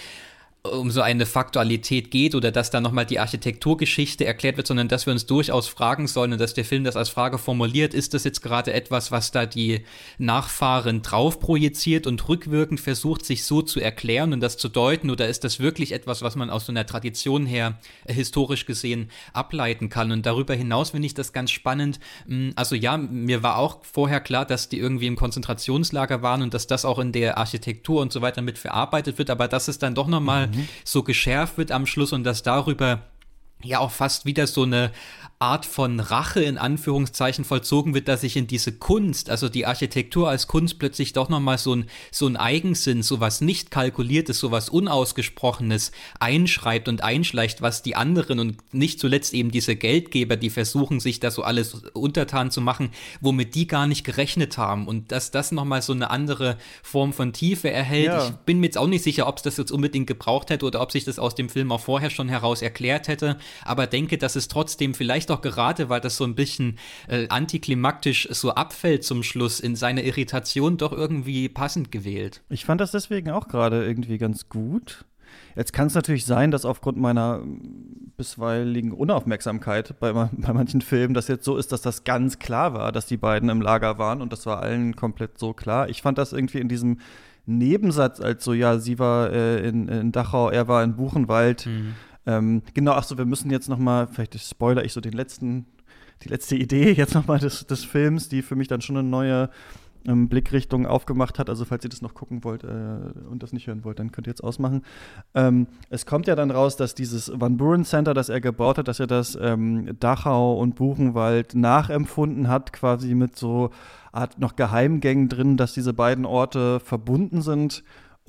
um so eine Faktualität geht oder dass da nochmal die Architekturgeschichte erklärt wird, sondern dass wir uns durchaus fragen sollen und dass der Film das als Frage formuliert, ist das jetzt gerade etwas, was da die Nachfahren drauf projiziert und rückwirkend versucht, sich so zu erklären und das zu deuten, oder ist das wirklich etwas, was man aus so einer Tradition her äh, historisch gesehen ableiten kann? Und darüber hinaus finde ich das ganz spannend. Also ja, mir war auch vorher klar, dass die irgendwie im Konzentrationslager waren und dass das auch in der Architektur und so weiter mit verarbeitet wird, aber dass es dann doch nochmal mhm. so geschärft wird am Schluss und dass darüber ja auch fast wieder so eine Art von Rache in Anführungszeichen vollzogen wird, dass sich in diese Kunst, also die Architektur als Kunst plötzlich doch nochmal so ein, so ein Eigensinn, so was nicht kalkuliertes, so was Unausgesprochenes einschreibt und einschleicht, was die anderen und nicht zuletzt eben diese Geldgeber, die versuchen, sich da so alles untertan zu machen, womit die gar nicht gerechnet haben und dass das nochmal so eine andere Form von Tiefe erhält. Ja. Ich bin mir jetzt auch nicht sicher, ob es das jetzt unbedingt gebraucht hätte oder ob sich das aus dem Film auch vorher schon heraus erklärt hätte, aber denke, dass es trotzdem vielleicht auch gerade, weil das so ein bisschen äh, antiklimaktisch so abfällt zum Schluss, in seine Irritation doch irgendwie passend gewählt. Ich fand das deswegen auch gerade irgendwie ganz gut. Jetzt kann es natürlich sein, dass aufgrund meiner bisweiligen Unaufmerksamkeit bei, bei manchen Filmen das jetzt so ist, dass das ganz klar war, dass die beiden im Lager waren und das war allen komplett so klar. Ich fand das irgendwie in diesem Nebensatz als so, ja, sie war äh, in, in Dachau, er war in Buchenwald. Mhm. Ähm, genau, ach so, wir müssen jetzt noch mal, vielleicht spoilere ich so den letzten, die letzte Idee jetzt noch mal des, des Films, die für mich dann schon eine neue ähm, Blickrichtung aufgemacht hat. Also falls ihr das noch gucken wollt äh, und das nicht hören wollt, dann könnt ihr jetzt ausmachen. Ähm, es kommt ja dann raus, dass dieses Van Buren Center, das er gebaut hat, dass er das ähm, Dachau und Buchenwald nachempfunden hat, quasi mit so Art noch Geheimgängen drin, dass diese beiden Orte verbunden sind.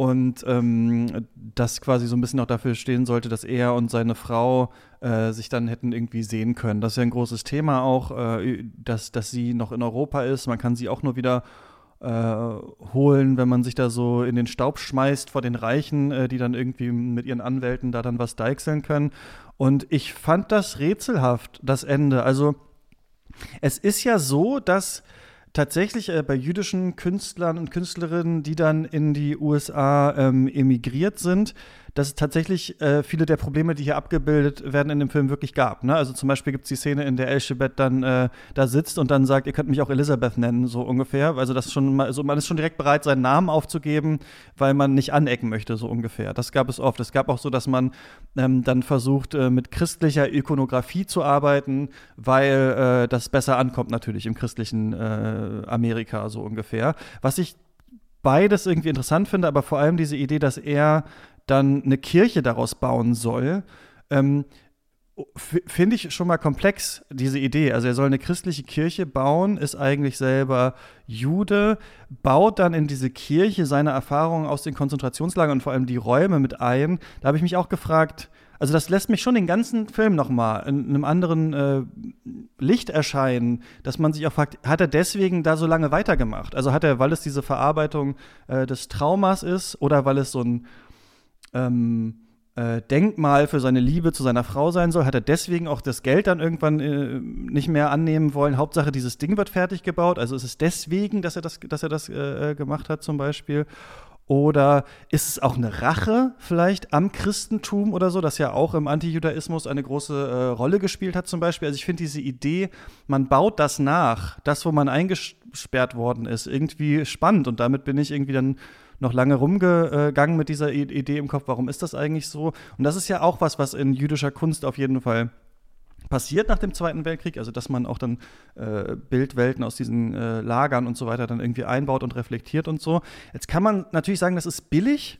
Und ähm, das quasi so ein bisschen auch dafür stehen sollte, dass er und seine Frau äh, sich dann hätten irgendwie sehen können. Das ist ja ein großes Thema auch, äh, dass, dass sie noch in Europa ist. Man kann sie auch nur wieder äh, holen, wenn man sich da so in den Staub schmeißt vor den Reichen, äh, die dann irgendwie mit ihren Anwälten da dann was deichseln können. Und ich fand das rätselhaft, das Ende. Also es ist ja so, dass tatsächlich äh, bei jüdischen Künstlern und Künstlerinnen, die dann in die U S A ähm, emigriert sind, dass es tatsächlich äh, viele der Probleme, die hier abgebildet werden in dem Film, wirklich gab. Ne? Also zum Beispiel gibt es die Szene, in der Elizabeth dann äh, da sitzt und dann sagt, ihr könnt mich auch Elizabeth nennen, so ungefähr. Also das schon mal, also man ist schon direkt bereit, seinen Namen aufzugeben, weil man nicht anecken möchte, so ungefähr. Das gab es oft. Es gab auch so, dass man ähm, dann versucht, äh, mit christlicher Ikonografie zu arbeiten, weil äh, das besser ankommt natürlich im christlichen äh, Amerika, so ungefähr. Was ich beides irgendwie interessant finde, aber vor allem diese Idee, dass er dann eine Kirche daraus bauen soll, ähm, f- finde ich schon mal komplex, diese Idee. Also er soll eine christliche Kirche bauen, ist eigentlich selber Jude, baut dann in diese Kirche seine Erfahrungen aus den Konzentrationslagern und vor allem die Räume mit ein. Da habe ich mich auch gefragt, also das lässt mich schon den ganzen Film noch mal in einem anderen äh, Licht erscheinen, dass man sich auch fragt, hat er deswegen da so lange weitergemacht? Also hat er, weil es diese Verarbeitung äh, des Traumas ist oder weil es so ein ähm, äh, Denkmal für seine Liebe zu seiner Frau sein soll, hat er deswegen auch das Geld dann irgendwann äh, nicht mehr annehmen wollen. Hauptsache, dieses Ding wird fertig gebaut. Also ist es deswegen, dass er das, dass er das äh, gemacht hat zum Beispiel? Oder ist es auch eine Rache vielleicht am Christentum oder so, das ja auch im Antijudaismus eine große äh, Rolle gespielt hat zum Beispiel? Also ich finde diese Idee, man baut das nach, das, wo man eingesperrt worden ist, irgendwie spannend. Und damit bin ich irgendwie dann noch lange rumgegangen mit dieser Idee im Kopf, warum ist das eigentlich so? Und das ist ja auch was, was in jüdischer Kunst auf jeden Fall passiert nach dem Zweiten Weltkrieg, also dass man auch dann äh, Bildwelten aus diesen äh, Lagern und so weiter dann irgendwie einbaut und reflektiert und so. Jetzt kann man natürlich sagen, das ist billig.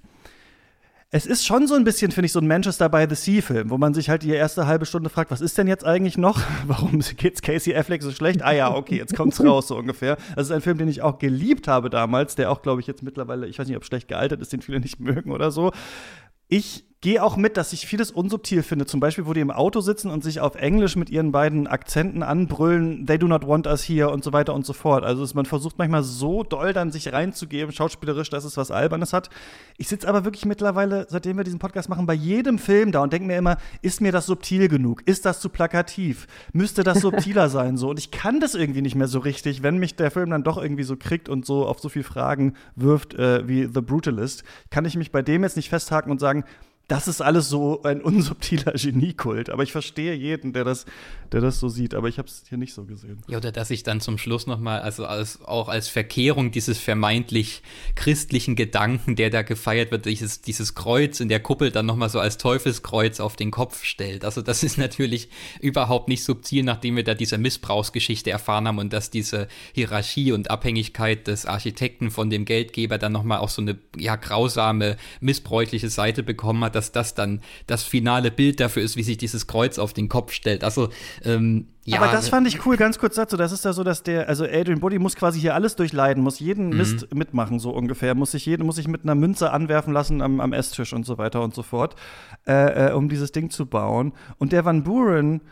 Es ist schon so ein bisschen, finde ich, so ein Manchester by the Sea-Film, wo man sich halt die erste halbe Stunde fragt, was ist denn jetzt eigentlich noch? Warum geht's Casey Affleck so schlecht? Ah ja, okay, jetzt kommt's raus, so ungefähr. Das ist ein Film, den ich auch geliebt habe damals, der auch, glaube ich, jetzt mittlerweile, ich weiß nicht, ob schlecht gealtert ist, den viele nicht mögen oder so. Ich gehe auch mit, dass ich vieles unsubtil finde. Zum Beispiel, wo die im Auto sitzen und sich auf Englisch mit ihren beiden Akzenten anbrüllen, they do not want us here und so weiter und so fort. Also man versucht manchmal so doll dann sich reinzugeben, schauspielerisch, dass es was Albernes hat. Ich sitze aber wirklich mittlerweile, seitdem wir diesen Podcast machen, bei jedem Film da und denke mir immer, ist mir das subtil genug? Ist das zu plakativ? Müsste das subtiler sein? So? Und ich kann das irgendwie nicht mehr so richtig, wenn mich der Film dann doch irgendwie so kriegt und so auf so viele Fragen wirft äh, wie The Brutalist, kann ich mich bei dem jetzt nicht festhaken und sagen, das ist alles so ein unsubtiler Geniekult. Aber ich verstehe jeden, der das, der das so sieht. Aber ich habe es hier nicht so gesehen. Ja, oder dass ich dann zum Schluss noch mal, also als, auch als Verkehrung dieses vermeintlich christlichen Gedanken, der da gefeiert wird, dieses, dieses Kreuz in der Kuppel dann noch mal so als Teufelskreuz auf den Kopf stellt. Also das ist natürlich überhaupt nicht subtil, nachdem wir da diese Missbrauchsgeschichte erfahren haben und dass diese Hierarchie und Abhängigkeit des Architekten von dem Geldgeber dann noch mal auch so eine ja grausame, missbräuchliche Seite bekommen hat, dass das dann das finale Bild dafür ist, wie sich dieses Kreuz auf den Kopf stellt. Also, ähm, ja. Aber das fand ich cool, ganz kurz dazu. Das ist ja so, dass der, also Adrian Brody muss quasi hier alles durchleiden, muss jeden mhm. Mist mitmachen, so ungefähr. Muss sich jeden, muss sich mit einer Münze anwerfen lassen am, am Esstisch und so weiter und so fort, äh, äh, um dieses Ding zu bauen. Und der Van Buren,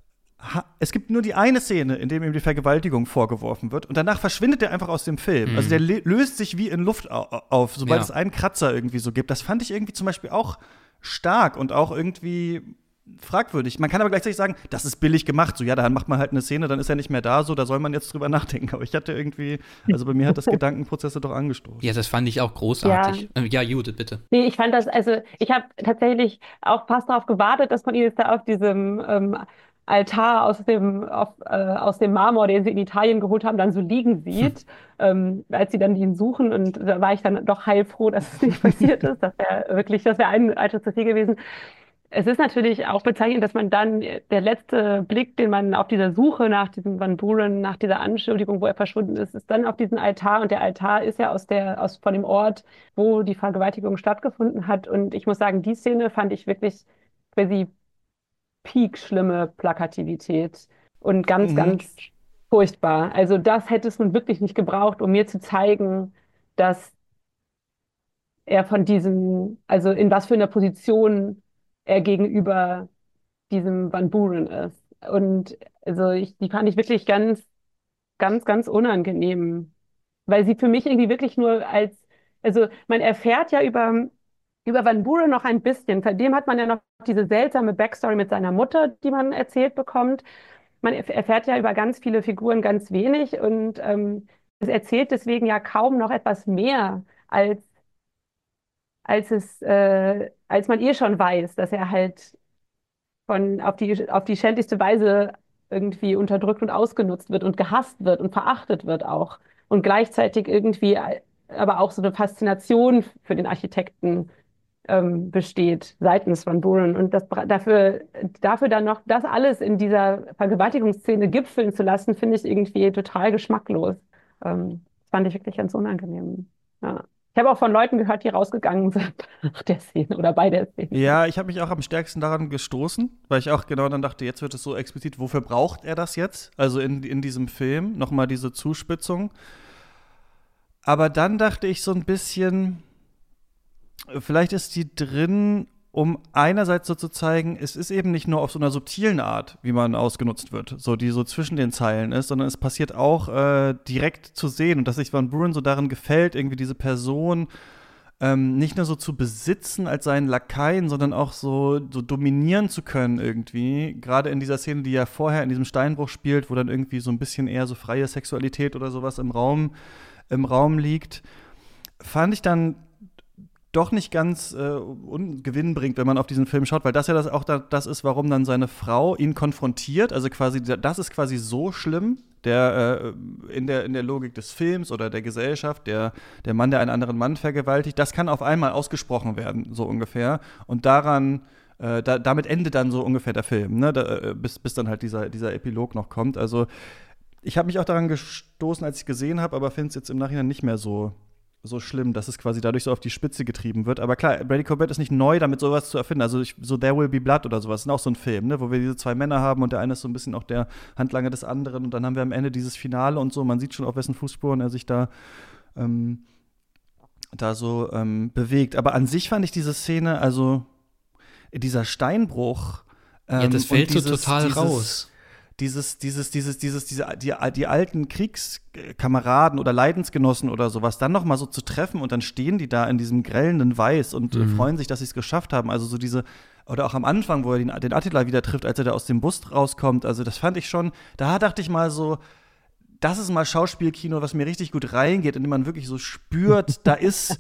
es gibt nur die eine Szene, in der ihm die Vergewaltigung vorgeworfen wird und danach verschwindet er einfach aus dem Film. Mhm. Also der löst sich wie in Luft auf, sobald ja. es einen Kratzer irgendwie so gibt. Das fand ich irgendwie zum Beispiel auch stark und auch irgendwie fragwürdig. Man kann aber gleichzeitig sagen, das ist billig gemacht. So, ja, dann macht man halt eine Szene, dann ist er nicht mehr da, so, da soll man jetzt drüber nachdenken. Aber ich hatte irgendwie, also bei mir hat das Gedankenprozesse doch angestoßen. Ja, das fand ich auch großartig. Ja, ja Judith, bitte. Nee, ich fand das, also ich habe tatsächlich auch fast darauf gewartet, dass man ihn jetzt da auf diesem ähm, Altar aus dem, auf, äh, aus dem Marmor, den sie in Italien geholt haben, dann so liegen sieht, hm. ähm, als sie dann ihn suchen. Und da war ich dann doch heilfroh, dass es nicht passiert ist. Das wäre wirklich, das wäre ein Alter zu viel gewesen. Es ist natürlich auch bezeichnend, dass man dann der letzte Blick, den man auf dieser Suche nach diesem Van Buren, nach dieser Anschuldigung, wo er verschwunden ist, ist dann auf diesen Altar. Und der Altar ist ja aus der, aus, von dem Ort, wo die Vergewaltigung stattgefunden hat. Und ich muss sagen, die Szene fand ich wirklich quasi peak schlimme Plakativität und ganz, mhm. ganz furchtbar. Also das hätte es nun wirklich nicht gebraucht, um mir zu zeigen, dass er von diesem, also in was für einer Position er gegenüber diesem Van Buren ist. Und also ich, die fand ich wirklich ganz, ganz, ganz unangenehm, weil sie für mich irgendwie wirklich nur als, also man erfährt ja über, über Van Buren noch ein bisschen. Von dem hat man ja noch diese seltsame Backstory mit seiner Mutter, die man erzählt bekommt. Man erf- erfährt ja über ganz viele Figuren ganz wenig und ähm, es erzählt deswegen ja kaum noch etwas mehr, als, als es, äh, als man eh schon weiß, dass er halt von auf die, auf die schändlichste Weise irgendwie unterdrückt und ausgenutzt wird und gehasst wird und verachtet wird auch. Und gleichzeitig irgendwie äh, aber auch so eine Faszination für den Architekten ähm, besteht seitens Van Buren. Und das, bra- dafür, dafür dann noch das alles in dieser Vergewaltigungsszene gipfeln zu lassen, finde ich irgendwie total geschmacklos. Ähm, das fand ich wirklich ganz unangenehm. Ja. Ich habe auch von Leuten gehört, die rausgegangen sind nach der Szene oder bei der Szene. Ja, ich habe mich auch am stärksten daran gestoßen, weil ich auch genau dann dachte, jetzt wird es so explizit, wofür braucht er das jetzt? Also in, in diesem Film, nochmal diese Zuspitzung. Aber dann dachte ich so ein bisschen, vielleicht ist die drin, um einerseits so zu zeigen, es ist eben nicht nur auf so einer subtilen Art, wie man ausgenutzt wird, so die so zwischen den Zeilen ist, sondern es passiert auch äh, direkt zu sehen und dass sich Van Buren so darin gefällt, irgendwie diese Person ähm, nicht nur so zu besitzen als seinen Lakaien, sondern auch so, so dominieren zu können irgendwie. Gerade in dieser Szene, die ja vorher in diesem Steinbruch spielt, wo dann irgendwie so ein bisschen eher so freie Sexualität oder sowas im Raum, im Raum liegt, fand ich dann doch nicht ganz äh, un- Gewinn bringt, wenn man auf diesen Film schaut, weil das ja das auch da, das ist, warum dann seine Frau ihn konfrontiert. Also quasi, das ist quasi so schlimm, der äh, in der in der Logik des Films oder der Gesellschaft, der der Mann, der einen anderen Mann vergewaltigt, das kann auf einmal ausgesprochen werden, so ungefähr. Und daran äh, da, damit endet dann so ungefähr der Film, ne? Da, äh, bis bis dann halt dieser dieser Epilog noch kommt. Also ich habe mich auch daran gestoßen, als ich gesehen habe, aber finde es jetzt im Nachhinein nicht mehr so so schlimm, dass es quasi dadurch so auf die Spitze getrieben wird. Aber klar, Brady Corbett ist nicht neu, damit sowas zu erfinden. Also ich, so There Will Be Blood oder sowas ist auch so ein Film, ne, wo wir diese zwei Männer haben und der eine ist so ein bisschen auch der Handlanger des anderen und dann haben wir am Ende dieses Finale und so. Man sieht schon, auf wessen Fußspuren er sich da ähm, da so ähm, bewegt. Aber an sich fand ich diese Szene, also dieser Steinbruch ähm, Ja, das fällt und dieses, so total dieses, raus. dieses, dieses, dieses, dieses, diese, die, die alten Kriegskameraden oder Leidensgenossen oder sowas dann noch mal so zu treffen und dann stehen die da in diesem grellenden Weiß und äh, Mhm. freuen sich, dass sie es geschafft haben. Also so diese, oder auch am Anfang, wo er den, den Attila wieder trifft, als er da aus dem Bus rauskommt. Also das fand ich schon, da dachte ich mal so, das ist mal Schauspielkino, was mir richtig gut reingeht, indem man wirklich so spürt, da ist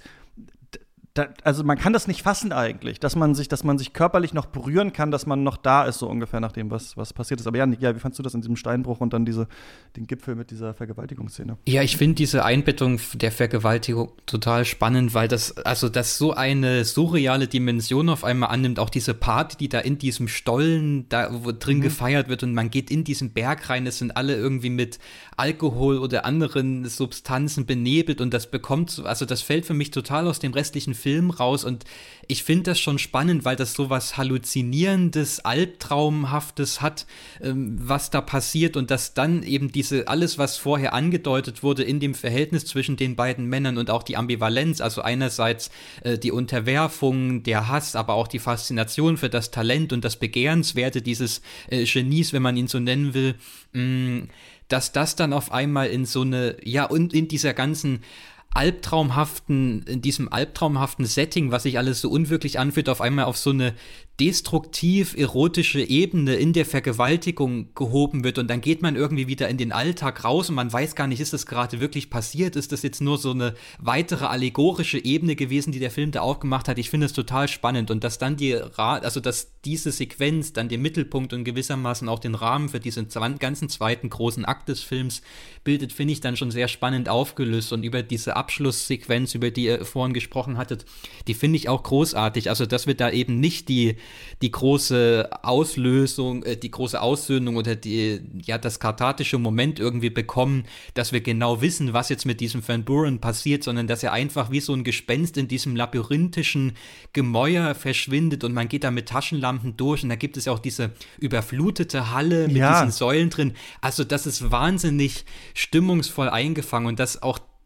da, also man kann das nicht fassen eigentlich, dass man sich, dass man sich körperlich noch berühren kann, dass man noch da ist, so ungefähr nach dem, was, was passiert ist. Aber Jan, ja, wie fandst du das in diesem Steinbruch und dann diese, den Gipfel mit dieser Vergewaltigungsszene? Ja, ich finde diese Einbettung der Vergewaltigung total spannend, weil das, also das so eine surreale Dimension auf einmal annimmt, auch diese Party, die da in diesem Stollen da wo drin Mhm. gefeiert wird und man geht in diesen Berg rein, es sind alle irgendwie mit Alkohol oder anderen Substanzen benebelt und das bekommt, so- also das fällt für mich total aus dem restlichen Film raus und ich finde das schon spannend, weil das so was Halluzinierendes, Albtraumhaftes hat, ähm, was da passiert und dass dann eben diese, alles, was vorher angedeutet wurde in dem Verhältnis zwischen den beiden Männern und auch die Ambivalenz, also einerseits äh, die Unterwerfung, der Hass, aber auch die Faszination für das Talent und das Begehrenswerte dieses äh, Genies, wenn man ihn so nennen will, mh, dass das dann auf einmal in so eine, ja, und in dieser ganzen albtraumhaften, in diesem albtraumhaften Setting, was sich alles so unwirklich anfühlt, auf einmal auf so eine destruktiv erotische Ebene in der Vergewaltigung gehoben wird und dann geht man irgendwie wieder in den Alltag raus und man weiß gar nicht, ist das gerade wirklich passiert, ist das jetzt nur so eine weitere allegorische Ebene gewesen, die der Film da aufgemacht hat. Ich finde es total spannend und dass dann die, Ra- also dass diese Sequenz dann den Mittelpunkt und gewissermaßen auch den Rahmen für diesen zwan- ganzen zweiten großen Akt des Films bildet, finde ich dann schon sehr spannend aufgelöst und über diese Abschlusssequenz, über die ihr vorhin gesprochen hattet, die finde ich auch großartig. Also, dass wir da eben nicht die, die große Auslösung, äh, die große Aussöhnung oder die, ja, das kathartische Moment irgendwie bekommen, dass wir genau wissen, was jetzt mit diesem Van Buren passiert, sondern dass er einfach wie so ein Gespenst in diesem labyrinthischen Gemäuer verschwindet und man geht da mit Taschenlampen durch und da gibt es ja auch diese überflutete Halle mit Ja. diesen Säulen drin. Also, das ist wahnsinnig stimmungsvoll eingefangen und das auch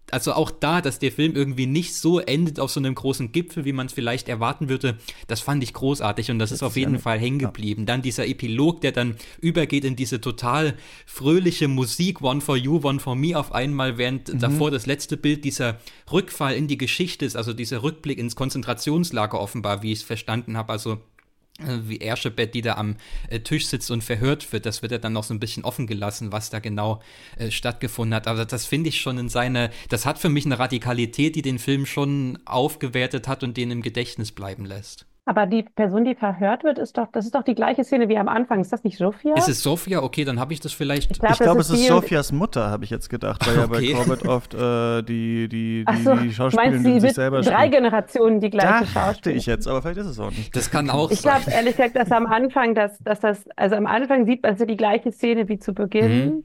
also auch da, dass der Film irgendwie nicht so endet auf so einem großen Gipfel, wie man es vielleicht erwarten würde, das fand ich großartig und das, das ist auf jeden ja Fall hängen geblieben. Ja. Dann dieser Epilog, der dann übergeht in diese total fröhliche Musik, One for You, One for Me auf einmal, während mhm. davor das letzte Bild dieser Rückfall in die Geschichte ist, also dieser Rückblick ins Konzentrationslager offenbar, wie ich es verstanden habe, also wie Erschebet, die da am äh, Tisch sitzt und verhört wird. Das wird ja dann noch so ein bisschen offen gelassen, was da genau äh, stattgefunden hat. Aber das finde ich schon in seine, das hat für mich eine Radikalität, die den Film schon aufgewertet hat und den im Gedächtnis bleiben lässt. Aber die Person, die verhört wird, ist doch, das ist doch die gleiche Szene wie am Anfang. Ist das nicht Sophia? Ist es Sophia? Okay, dann habe ich das vielleicht. Ich glaube, glaub, es ist Sophias Mutter, habe ich jetzt gedacht, weil okay. ja bei Corbett oft äh, die, die, die, so, die Schauspielerin die sich selber spielt. Drei Generationen die gleiche Schauspielerin. Dachte ich jetzt, aber vielleicht ist es auch nicht. Das kann auch ich sein. Ich glaube, ehrlich gesagt, dass am Anfang, dass, dass das, also am Anfang sieht man so die gleiche Szene wie zu Beginn. Mhm.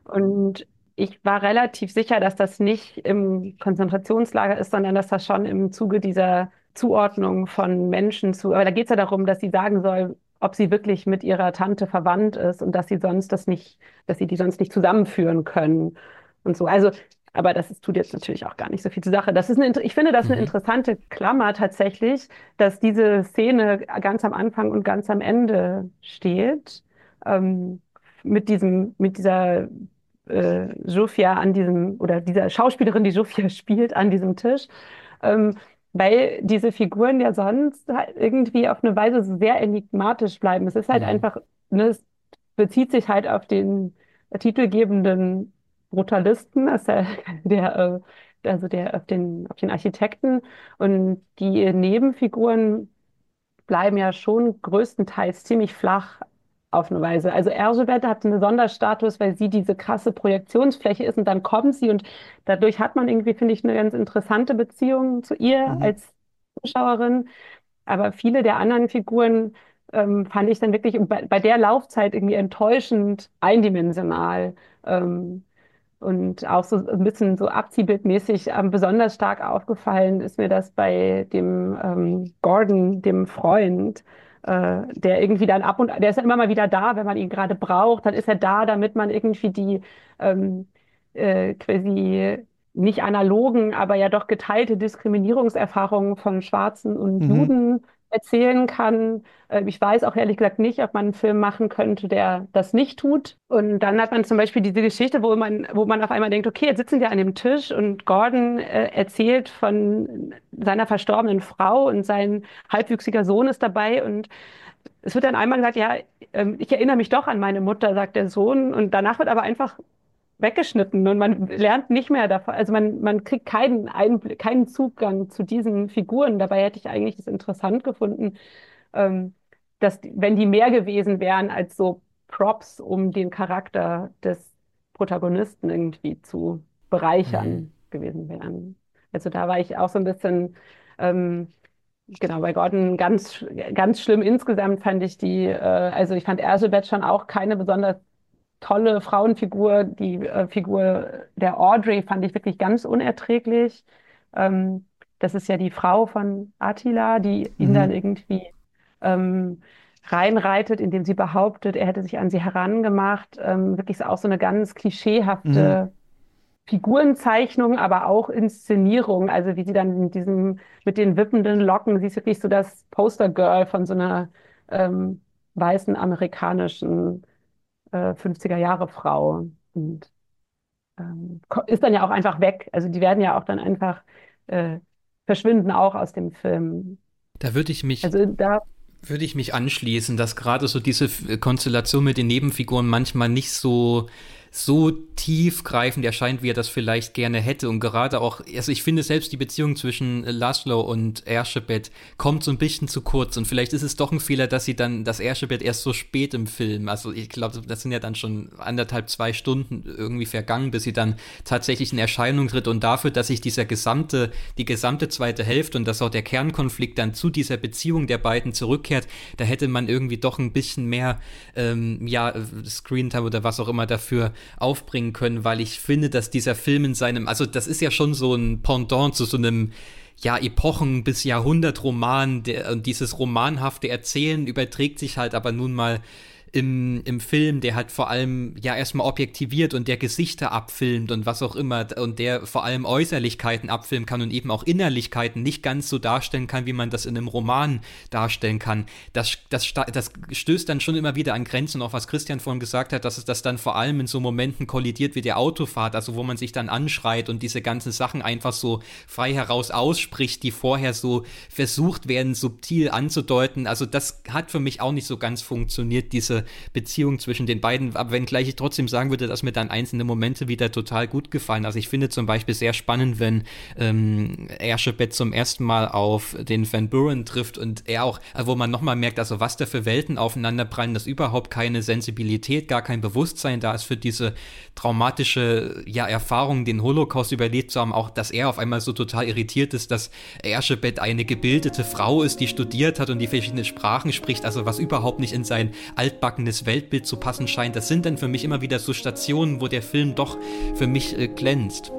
Und ich war relativ sicher, dass das nicht im Konzentrationslager ist, sondern dass das schon im Zuge dieser Zuordnung von Menschen zu, aber da geht es ja darum, dass sie sagen soll, ob sie wirklich mit ihrer Tante verwandt ist und dass sie sonst das nicht, dass sie die sonst nicht zusammenführen können und so. Also, aber das ist, tut jetzt natürlich auch gar nicht so viel zur Sache. Das ist eine, ich finde, das ist eine interessante Klammer tatsächlich, dass diese Szene ganz am Anfang und ganz am Ende steht, ähm, mit diesem, mit dieser äh, Sophia an diesem, oder dieser Schauspielerin, die Sophia spielt, an diesem Tisch. Ähm, Weil diese Figuren ja sonst halt irgendwie auf eine Weise sehr enigmatisch bleiben. Es ist halt mhm. einfach, ne, es bezieht sich halt auf den titelgebenden Brutalisten, also der, der, also der auf den, auf den Architekten. Und die Nebenfiguren bleiben ja schon größtenteils ziemlich flach auf eine Weise. Also Erzsébet hat einen Sonderstatus, weil sie diese krasse Projektionsfläche ist und dann kommt sie und dadurch hat man irgendwie, finde ich, eine ganz interessante Beziehung zu ihr mhm. als Zuschauerin. Aber viele der anderen Figuren ähm, fand ich dann wirklich bei, bei der Laufzeit irgendwie enttäuschend eindimensional. Ähm, und auch so ein bisschen so abziehbildmäßig ähm, besonders stark aufgefallen ist mir das bei dem ähm, Gordon, dem Freund, äh, der irgendwie dann ab und der ist ja immer mal wieder da, wenn man ihn gerade braucht, dann ist er da, damit man irgendwie die ähm, äh, quasi nicht analogen, aber ja doch geteilte Diskriminierungserfahrungen von Schwarzen und mhm. Juden erzählen kann. Äh, ich weiß auch ehrlich gesagt nicht, ob man einen Film machen könnte, der das nicht tut. Und dann hat man zum Beispiel diese Geschichte, wo man, wo man auf einmal denkt, okay, jetzt sitzen wir an dem Tisch und Gordon äh, erzählt von seiner verstorbenen Frau und sein halbwüchsiger Sohn ist dabei und es wird dann einmal gesagt, ja, äh, ich erinnere mich doch an meine Mutter, sagt der Sohn und danach wird aber einfach weggeschnitten und man lernt nicht mehr davon, also man, man kriegt keinen Einblick, keinen Zugang zu diesen Figuren. Dabei hätte ich eigentlich das interessant gefunden, ähm, dass wenn die mehr gewesen wären als so Props, um den Charakter des Protagonisten irgendwie zu bereichern mhm. gewesen wären. Also da war ich auch so ein bisschen, ähm, genau, bei Gordon ganz, ganz schlimm. Insgesamt fand ich die, äh, also ich fand Erzsébet schon auch keine besonders tolle Frauenfigur. Die äh, Figur der Audrey fand ich wirklich ganz unerträglich. Ähm, das ist ja die Frau von Attila, die ihn mhm. dann irgendwie ähm, reinreitet, indem sie behauptet, er hätte sich an sie herangemacht. Ähm, wirklich ist auch so eine ganz klischeehafte mhm. Figurenzeichnung, aber auch Inszenierung. Also wie sie dann mit diesem, mit den wippenden Locken, sie ist wirklich so das Postergirl von so einer ähm, weißen amerikanischen fünfziger-Jahre-Frau und ähm, ist dann ja auch einfach weg. Also die werden ja auch dann einfach äh, verschwinden auch aus dem Film. Da würde ich mich also da würde ich mich anschließen, dass gerade so diese Konstellation mit den Nebenfiguren manchmal nicht so so tiefgreifend erscheint, wie er das vielleicht gerne hätte. Und gerade auch, also ich finde selbst die Beziehung zwischen Laszlo und Erzsébet kommt so ein bisschen zu kurz. Und vielleicht ist es doch ein Fehler, dass sie dann, dass Erzsébet erst so spät im Film, also ich glaube, das sind ja dann schon anderthalb, zwei Stunden irgendwie vergangen, bis sie dann tatsächlich in Erscheinung tritt. Und dafür, dass sich dieser gesamte, die gesamte zweite Hälfte und dass auch der Kernkonflikt dann zu dieser Beziehung der beiden zurückkehrt, da hätte man irgendwie doch ein bisschen mehr, ähm, ja, Screentime oder was auch immer dafür aufbringen können, weil ich finde, dass dieser Film in seinem, also das ist ja schon so ein Pendant zu so einem, ja, Epochen- bis Jahrhundertroman, der, und dieses romanhafte Erzählen überträgt sich halt aber nun mal im, im Film, der halt vor allem ja erstmal objektiviert und der Gesichter abfilmt und was auch immer und der vor allem Äußerlichkeiten abfilmen kann und eben auch Innerlichkeiten nicht ganz so darstellen kann, wie man das in einem Roman darstellen kann. Das, das, das stößt dann schon immer wieder an Grenzen, auch was Christian vorhin gesagt hat, dass es das dann vor allem in so Momenten kollidiert wie der Autofahrt, also wo man sich dann anschreit und diese ganzen Sachen einfach so frei heraus ausspricht, die vorher so versucht werden, subtil anzudeuten. Also das hat für mich auch nicht so ganz funktioniert, diese Beziehung zwischen den beiden, aber wenngleich ich trotzdem sagen würde, dass mir dann einzelne Momente wieder total gut gefallen. Also ich finde zum Beispiel sehr spannend, wenn ähm, Erschebet zum ersten Mal auf den Van Buren trifft und er auch, wo man nochmal merkt, also was da für Welten aufeinanderprallen, dass überhaupt keine Sensibilität, gar kein Bewusstsein da ist für diese traumatische ja, Erfahrung, den Holocaust überlebt zu haben, auch dass er auf einmal so total irritiert ist, dass Erschebet eine gebildete Frau ist, die studiert hat und die verschiedene Sprachen spricht, also was überhaupt nicht in sein altbackenes Weltbild zu passen scheint. Das sind dann für mich immer wieder so Stationen, wo der Film doch für mich äh, glänzt.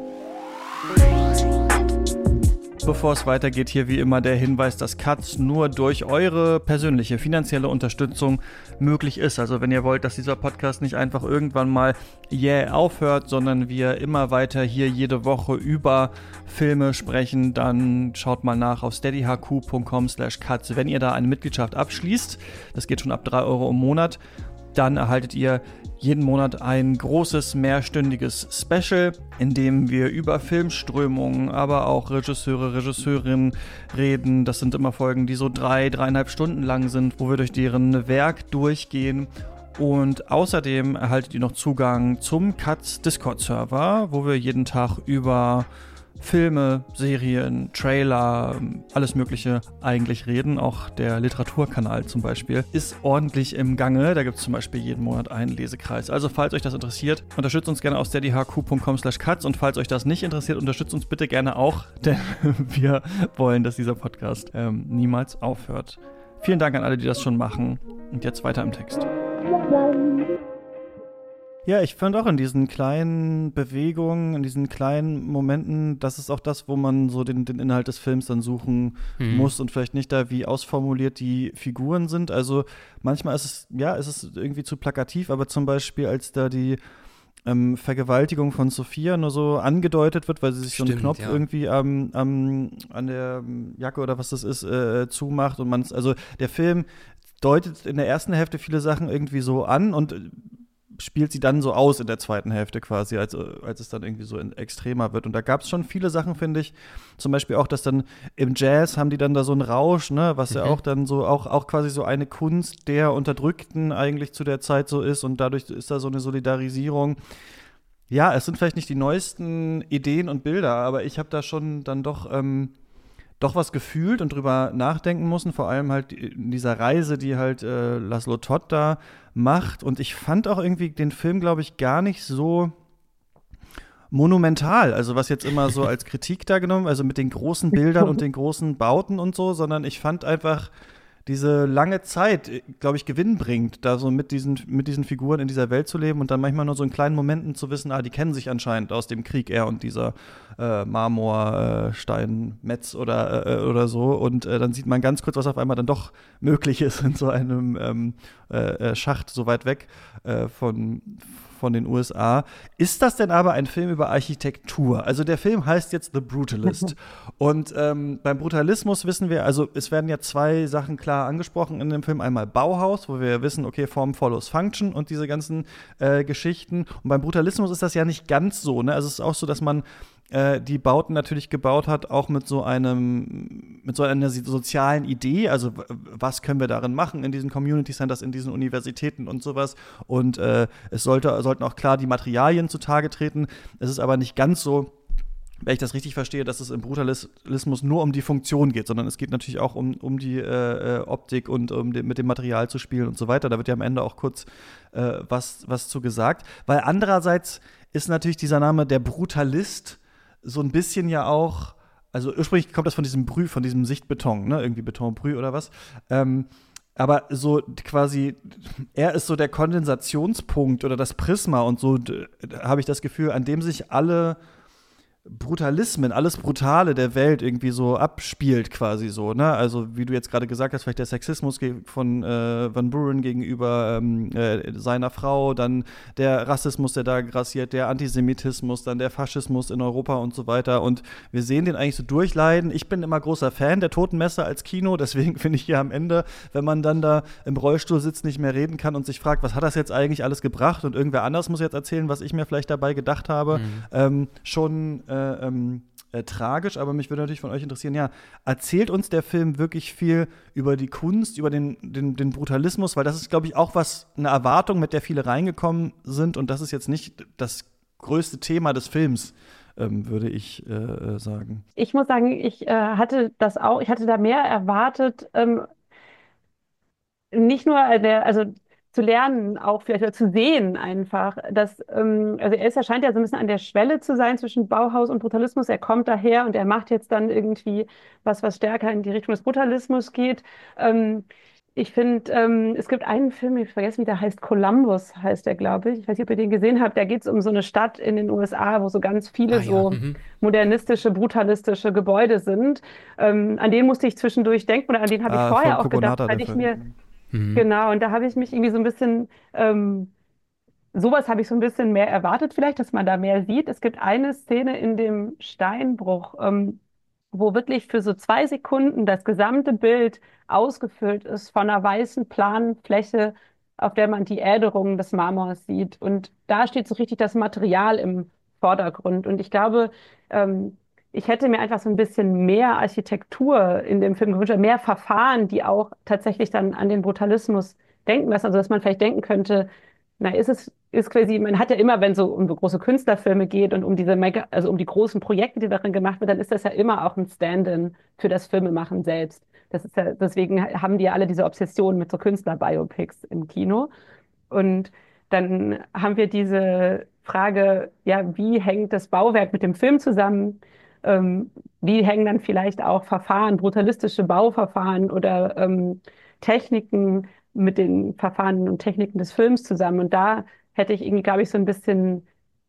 Bevor es weitergeht, hier wie immer der Hinweis, dass Katz nur durch eure persönliche finanzielle Unterstützung möglich ist. Also wenn ihr wollt, dass dieser Podcast nicht einfach irgendwann mal yeah aufhört, sondern wir immer weiter hier jede Woche über Filme sprechen, dann schaut mal nach auf steadyhq punkt com slash katz. Wenn ihr da eine Mitgliedschaft abschließt, das geht schon ab drei Euro im Monat, dann erhaltet ihr jeden Monat ein großes, mehrstündiges Special, in dem wir über Filmströmungen, aber auch Regisseure, Regisseurinnen reden. Das sind immer Folgen, die so drei, dreieinhalb Stunden lang sind, wo wir durch deren Werk durchgehen. Und außerdem erhaltet ihr noch Zugang zum Katz Discord-Server, wo wir jeden Tag über Filme, Serien, Trailer, alles Mögliche eigentlich reden. Auch der Literaturkanal zum Beispiel ist ordentlich im Gange. Da gibt es zum Beispiel jeden Monat einen Lesekreis. Also falls euch das interessiert, unterstützt uns gerne auf steadyhq punkt com slash katz und falls euch das nicht interessiert, unterstützt uns bitte gerne auch, denn wir wollen, dass dieser Podcast ähm, niemals aufhört. Vielen Dank an alle, die das schon machen. Und jetzt weiter im Text. Ja, ich fand auch in diesen kleinen Bewegungen, in diesen kleinen Momenten, das ist auch das, wo man so den, den Inhalt des Films dann suchen hm. muss und vielleicht nicht da, wie ausformuliert die Figuren sind. Also manchmal ist es, ja, ist es irgendwie zu plakativ, aber zum Beispiel, als da die ähm, Vergewaltigung von Sophia nur so angedeutet wird, weil sie sich Stimmt, so einen Knopf ja. irgendwie ähm, ähm, an der Jacke oder was das ist, äh, zumacht und man, also der Film deutet in der ersten Hälfte viele Sachen irgendwie so an und spielt sie dann so aus in der zweiten Hälfte quasi, als, als es dann irgendwie so extremer wird. Und da gab es schon viele Sachen, finde ich. Zum Beispiel auch, dass dann im Jazz haben die dann da so einen Rausch, ne, was mhm. ja auch dann so, auch, auch quasi so eine Kunst der Unterdrückten eigentlich zu der Zeit so ist und dadurch ist da so eine Solidarisierung. Ja, es sind vielleicht nicht die neuesten Ideen und Bilder, aber ich habe da schon dann doch ähm, doch was gefühlt und drüber nachdenken müssen, vor allem halt in dieser Reise, die halt äh, Laszlo Todd da macht. Und ich fand auch irgendwie den Film, glaube ich, gar nicht so monumental, also was jetzt immer so als Kritik da genommen, also mit den großen Bildern und den großen Bauten und so, sondern ich fand einfach diese lange Zeit, glaube ich, gewinnbringend, da so mit diesen, mit diesen Figuren in dieser Welt zu leben und dann manchmal nur so in kleinen Momenten zu wissen, ah, die kennen sich anscheinend aus dem Krieg, er und dieser äh, Marmorstein äh, Metz oder, äh, oder so. Und äh, dann sieht man ganz kurz, was auf einmal dann doch möglich ist in so einem ähm, äh, Schacht so weit weg äh, von von den U S A. Ist das denn aber ein Film über Architektur? Also der Film heißt jetzt The Brutalist. Und ähm, beim Brutalismus wissen wir, also es werden ja zwei Sachen klar angesprochen in dem Film. Einmal Bauhaus, wo wir wissen, okay, Form follows Function und diese ganzen äh, Geschichten. Und beim Brutalismus ist das ja nicht ganz so, ne? Also es ist auch so, dass man die Bauten natürlich gebaut hat, auch mit so einem, mit so einer sozialen Idee, also was können wir darin machen in diesen Community Centers, in diesen Universitäten und sowas. Und äh, es sollte, sollten auch klar die Materialien zutage treten. Es ist aber nicht ganz so, wenn ich das richtig verstehe, dass es im Brutalismus nur um die Funktion geht, sondern es geht natürlich auch um, um die äh, Optik und um de- mit dem Material zu spielen und so weiter. Da wird ja am Ende auch kurz äh, was, was zu gesagt. Weil andererseits ist natürlich dieser Name der Brutalist so ein bisschen ja auch, also ursprünglich kommt das von diesem Brü, von diesem Sichtbeton, ne, irgendwie Betonbrü oder was. Ähm, aber so quasi, er ist so der Kondensationspunkt oder das Prisma und so, habe ich das Gefühl, an dem sich alle Brutalismen, alles Brutale der Welt irgendwie so abspielt quasi so, ne? Also wie du jetzt gerade gesagt hast, vielleicht der Sexismus ge- von äh, Van Buren gegenüber ähm, äh, seiner Frau, dann der Rassismus, der da grassiert, der Antisemitismus, dann der Faschismus in Europa und so weiter. Und wir sehen den eigentlich so durchleiden. Ich bin immer großer Fan der Toten Messe als Kino, deswegen finde ich hier am Ende, wenn man dann da im Rollstuhl sitzt, nicht mehr reden kann und sich fragt, was hat das jetzt eigentlich alles gebracht und irgendwer anders muss jetzt erzählen, was ich mir vielleicht dabei gedacht habe, mhm. ähm, schon Äh, ähm, äh, tragisch, aber mich würde natürlich von euch interessieren, ja, erzählt uns der Film wirklich viel über die Kunst, über den, den, den Brutalismus, weil das ist, glaube ich, auch was, eine Erwartung, mit der viele reingekommen sind und das ist jetzt nicht das größte Thema des Films, ähm, würde ich äh, sagen. Ich muss sagen, ich äh, hatte das auch, ich hatte da mehr erwartet, ähm, nicht nur äh, der, also zu lernen, auch vielleicht oder zu sehen einfach, dass, ähm, also er ist, er scheint ja so ein bisschen an der Schwelle zu sein zwischen Bauhaus und Brutalismus. Er kommt daher und er macht jetzt dann irgendwie was, was stärker in die Richtung des Brutalismus geht. Ähm, ich finde, ähm, es gibt einen Film, ich vergesse, wie der heißt, Columbus heißt der, glaube ich. Ich weiß nicht, ob ihr den gesehen habt. Da geht es um so eine Stadt in den U S A, wo so ganz viele Ah, ja. so mhm. modernistische, brutalistische Gebäude sind. Ähm, an den musste ich zwischendurch denken oder an den habe ich Ah, vorher von auch gedacht, Cogonata, weil der ich Film. mir Mhm. Genau, und da habe ich mich irgendwie so ein bisschen, ähm, sowas habe ich so ein bisschen mehr erwartet vielleicht, dass man da mehr sieht. Es gibt eine Szene in dem Steinbruch, ähm, wo wirklich für so zwei Sekunden das gesamte Bild ausgefüllt ist von einer weißen, planen Fläche, auf der man die Äderungen des Marmors sieht. Und da steht so richtig das Material im Vordergrund. Und ich glaube, ähm, ich hätte mir einfach so ein bisschen mehr Architektur in dem Film gewünscht, mehr Verfahren, die auch tatsächlich dann an den Brutalismus denken lassen. Also dass man vielleicht denken könnte, na, ist es, ist quasi, man hat ja immer, wenn es so um so große Künstlerfilme geht und um diese Mega, also um die großen Projekte, die darin gemacht werden, dann ist das ja immer auch ein Stand-in für das Filmemachen selbst. Das ist ja, deswegen haben die ja alle diese Obsession mit so Künstler-Biopics im Kino. Und dann haben wir diese Frage, ja, wie hängt das Bauwerk mit dem Film zusammen? Ähm, wie hängen dann vielleicht auch Verfahren, brutalistische Bauverfahren oder ähm, Techniken mit den Verfahren und Techniken des Films zusammen? Und da hätte ich irgendwie, glaube ich, so ein bisschen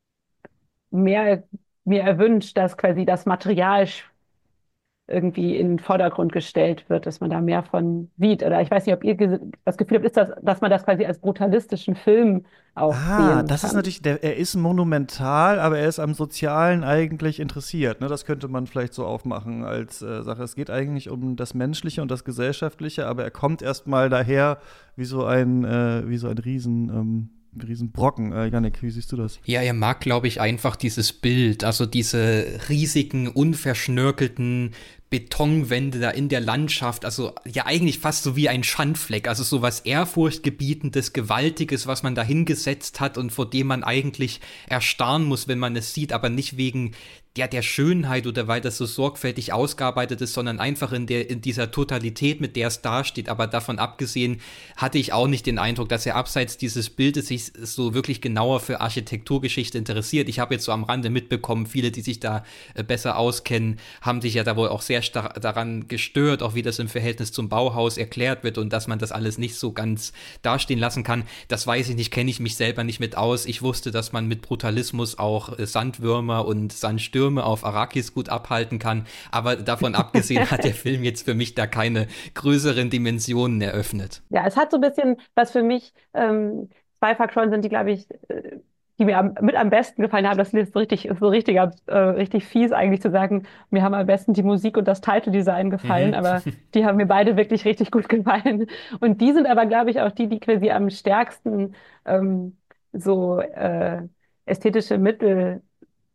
mehr mir erwünscht, dass quasi das Material irgendwie in den Vordergrund gestellt wird, dass man da mehr von sieht. Oder ich weiß nicht, ob ihr das Gefühl habt, ist das, dass man das quasi als brutalistischen Film auch Ah, sehen das ist kann. natürlich, der, er ist monumental, aber er ist am Sozialen eigentlich interessiert. Ne? Das könnte man vielleicht so aufmachen als äh, Sache. Es geht eigentlich um das Menschliche und das Gesellschaftliche, aber er kommt erstmal daher wie so ein, äh, wie so ein Riesen. Ähm Riesenbrocken. Äh, Jannik, wie siehst du das? Ja, er mag, glaube ich, einfach dieses Bild, also diese riesigen, unverschnörkelten Betonwände da in der Landschaft, also ja eigentlich fast so wie ein Schandfleck, also so was Ehrfurchtgebietendes, Gewaltiges, was man da hingesetzt hat und vor dem man eigentlich erstarren muss, wenn man es sieht, aber nicht wegen der, der Schönheit oder weil das so sorgfältig ausgearbeitet ist, sondern einfach in, der, in dieser Totalität, mit der es dasteht. Aber davon abgesehen hatte ich auch nicht den Eindruck, dass er abseits dieses Bildes sich so wirklich genauer für Architekturgeschichte interessiert. Ich habe jetzt so am Rande mitbekommen, viele, die sich da äh, besser auskennen, haben sich ja da wohl auch sehr stark daran gestört, auch wie das im Verhältnis zum Bauhaus erklärt wird und dass man das alles nicht so ganz dastehen lassen kann. Das weiß ich nicht, kenne ich mich selber nicht mit aus. Ich wusste, dass man mit Brutalismus auch äh, Sandwürmer und Sandstürme auf Arrakis gut abhalten kann, aber davon abgesehen hat der Film jetzt für mich da keine größeren Dimensionen eröffnet. Ja, es hat so ein bisschen, was für mich ähm, zwei Faktoren sind, die, glaube ich, äh, die mir am, mit am besten gefallen haben. Das ist so richtig, so richtiger, äh, richtig fies eigentlich zu sagen, mir haben am besten die Musik und das Title-Design gefallen, Mhm. aber die haben mir beide wirklich richtig gut gefallen. Und die sind aber, glaube ich, auch die, die quasi am stärksten ähm, so äh, ästhetische Mittel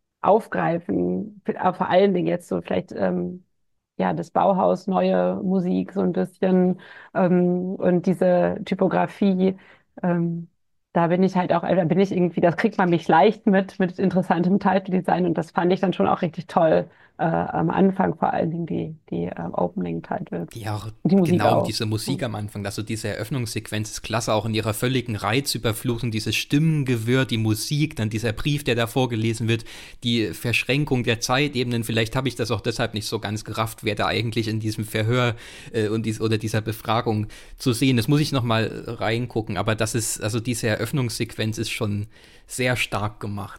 aufgreifen, vor allen Dingen jetzt so vielleicht ähm, ja das Bauhaus, neue Musik so ein bisschen ähm, und diese Typografie, ähm, da bin ich halt auch, da bin ich irgendwie, das kriegt man mich leicht mit, mit interessantem Title Design und das fand ich dann schon auch richtig toll äh, am Anfang, vor allen Dingen die, die äh, Opening Titles. Ja, Die Musik genau, auch. diese Musik am Anfang, also diese Eröffnungssequenz ist klasse, auch in ihrer völligen Reizüberflutung, dieses Stimmengewirr, die Musik, dann dieser Brief, der da vorgelesen wird, die Verschränkung der Zeitebenen, vielleicht habe ich das auch deshalb nicht so ganz gerafft, wer da eigentlich in diesem Verhör äh, und dies, oder dieser Befragung zu sehen ist, muss ich nochmal reingucken, aber das ist, also diese Eröffnungssequenz ist schon sehr stark gemacht, ja.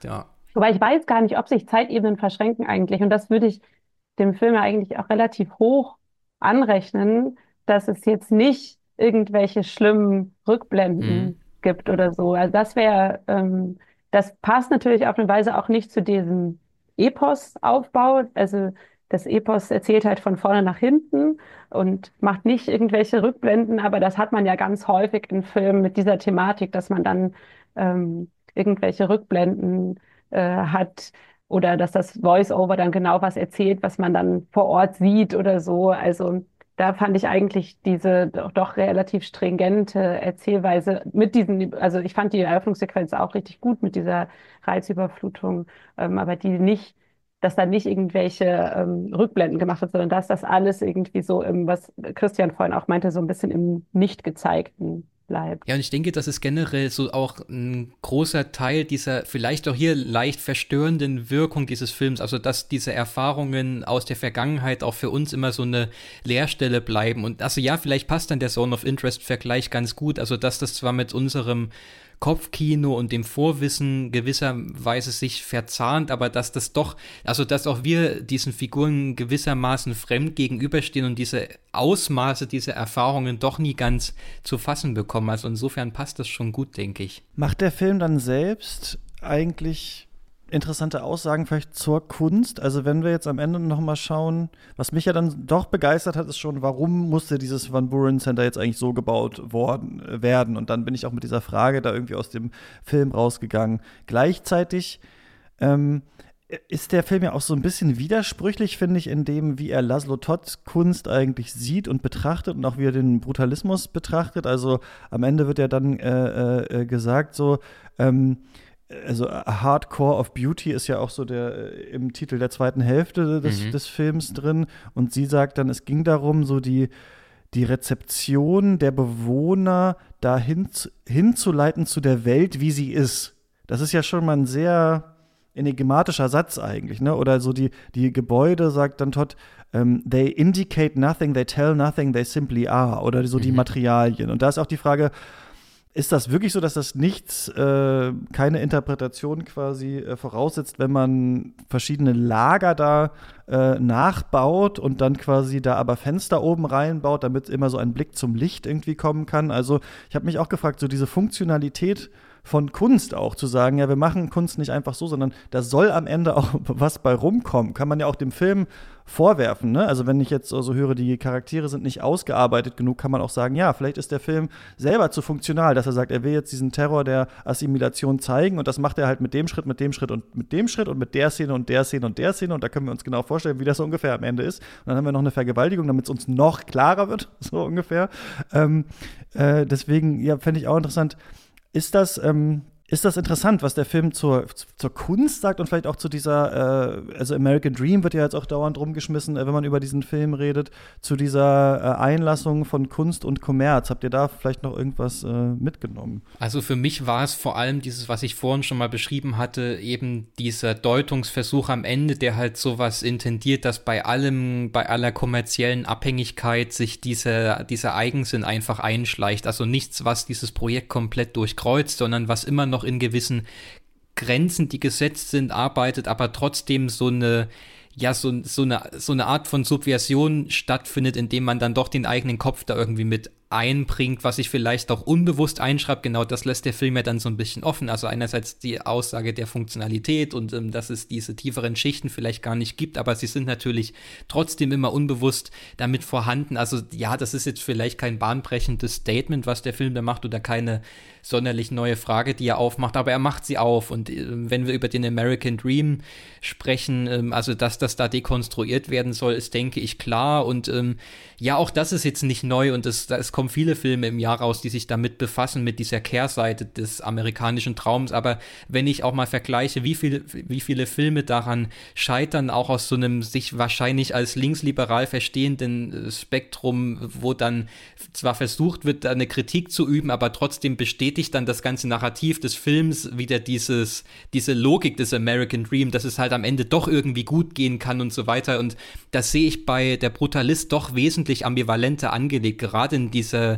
Wobei ich weiß gar nicht, ob sich Zeitebenen verschränken eigentlich. Und das würde ich dem Film ja eigentlich auch relativ hoch anrechnen, dass es jetzt nicht irgendwelche schlimmen Mhm. Rückblenden gibt oder so. Also das wäre, ähm, das passt natürlich auf eine Weise auch nicht zu diesem Epos-Aufbau. Also das Epos erzählt halt von vorne nach hinten und macht nicht irgendwelche Rückblenden, aber das hat man ja ganz häufig in Filmen mit dieser Thematik, dass man dann ähm, irgendwelche Rückblenden äh, hat oder dass das Voice-Over dann genau was erzählt, was man dann vor Ort sieht oder so. Also da fand ich eigentlich diese doch, doch relativ stringente Erzählweise mit diesen, also ich fand die Eröffnungssequenz auch richtig gut mit dieser Reizüberflutung, ähm, aber die nicht, dass da nicht irgendwelche ähm, Rückblenden gemacht wird, sondern dass das alles irgendwie so im, was Christian vorhin auch meinte, so ein bisschen im Nicht-Gezeigten bleibt. Ja, und ich denke, das ist generell so auch ein großer Teil dieser vielleicht auch hier leicht verstörenden Wirkung dieses Films. Also, dass diese Erfahrungen aus der Vergangenheit auch für uns immer so eine Leerstelle bleiben. Und also ja, vielleicht passt dann der Zone of Interest-Vergleich ganz gut. Also, dass das zwar mit unserem Kopfkino und dem Vorwissen gewisserweise sich verzahnt, aber dass das doch, also dass auch wir diesen Figuren gewissermaßen fremd gegenüberstehen und diese Ausmaße dieser Erfahrungen doch nie ganz zu fassen bekommen. Also insofern passt das schon gut, denke ich. Macht der Film dann selbst eigentlich interessante Aussagen vielleicht zur Kunst? Also wenn wir jetzt am Ende noch mal schauen, was mich ja dann doch begeistert hat, ist schon, warum musste dieses Van Buren Center jetzt eigentlich so gebaut worden äh, werden? Und dann bin ich auch mit dieser Frage da irgendwie aus dem Film rausgegangen. Gleichzeitig ähm, ist der Film ja auch so ein bisschen widersprüchlich, finde ich, in dem, wie er Laszlo Todds Kunst eigentlich sieht und betrachtet und auch wie er den Brutalismus betrachtet. Also am Ende wird ja dann äh, äh, gesagt so, ähm, also A Hardcore of Beauty ist ja auch so der äh, im Titel der zweiten Hälfte des, Mhm. des Films drin. Und sie sagt dann, es ging darum, so die, die Rezeption der Bewohner dahin zu- hinzuleiten zu der Welt, wie sie ist. Das ist ja schon mal ein sehr enigmatischer Satz eigentlich, ne? Oder so die, die Gebäude, sagt dann Todd, ähm, they indicate nothing, they tell nothing, they simply are. Oder so die Mhm. Materialien. Und da ist auch die Frage, ist das wirklich so, dass das nichts, äh, keine Interpretation quasi äh, voraussetzt, wenn man verschiedene Lager da äh, nachbaut und dann quasi da aber Fenster oben reinbaut, damit immer so ein Blick zum Licht irgendwie kommen kann? Also ich habe mich auch gefragt, so diese Funktionalität von Kunst auch zu sagen, ja, wir machen Kunst nicht einfach so, sondern da soll am Ende auch was bei rumkommen. Kann man ja auch dem Film vorwerfen, ne? Also wenn ich jetzt so höre, die Charaktere sind nicht ausgearbeitet genug, kann man auch sagen, ja, vielleicht ist der Film selber zu funktional, dass er sagt, er will jetzt diesen Terror der Assimilation zeigen und das macht er halt mit dem Schritt, mit dem Schritt und mit dem Schritt und mit der Szene und der Szene und der Szene und da können wir uns genau vorstellen, wie das so ungefähr am Ende ist. Und dann haben wir noch eine Vergewaltigung, damit es uns noch klarer wird, so ungefähr. Ähm, äh, deswegen, ja, fände ich auch interessant, ist das, ähm, ist das interessant, was der Film zur, zur Kunst sagt und vielleicht auch zu dieser, äh, also American Dream wird ja jetzt auch dauernd rumgeschmissen, äh, wenn man über diesen Film redet, zu dieser äh, Einlassung von Kunst und Kommerz. Habt ihr da vielleicht noch irgendwas äh, mitgenommen? Also für mich war es vor allem dieses, was ich vorhin schon mal beschrieben hatte, eben dieser Deutungsversuch am Ende, der halt sowas intendiert, dass bei allem, bei aller kommerziellen Abhängigkeit sich dieser, dieser Eigensinn einfach einschleicht. Also nichts, was dieses Projekt komplett durchkreuzt, sondern was immer noch in gewissen Grenzen, die gesetzt sind, arbeitet, aber trotzdem so eine ja, so, so, eine, so eine Art von Subversion stattfindet, indem man dann doch den eigenen Kopf da irgendwie mit einbringt, was sich vielleicht auch unbewusst einschreibt. Genau das lässt der Film ja dann so ein bisschen offen. Also einerseits die Aussage der Funktionalität und ähm, dass es diese tieferen Schichten vielleicht gar nicht gibt, aber sie sind natürlich trotzdem immer unbewusst damit vorhanden. Also ja, das ist jetzt vielleicht kein bahnbrechendes Statement, was der Film da macht oder keine sonderlich neue Frage, die er aufmacht, aber er macht sie auf. Und äh, wenn wir über den American Dream sprechen, ähm, also dass das da dekonstruiert werden soll, ist, denke ich, klar. Und ähm, ja, auch das ist jetzt nicht neu und es, es kommen viele Filme im Jahr raus, die sich damit befassen, mit dieser Kehrseite des amerikanischen Traums. Aber wenn ich auch mal vergleiche, wie, viel, wie viele Filme daran scheitern, auch aus so einem sich wahrscheinlich als linksliberal verstehenden Spektrum, wo dann zwar versucht wird, da eine Kritik zu üben, aber trotzdem bestätigt dann das ganze Narrativ des Films wieder dieses, diese Logik des American Dream, dass es halt am Ende doch irgendwie gut gehen kann und so weiter. Und das sehe ich bei Der Brutalist doch wesentlich ambivalenter angelegt, gerade in dieser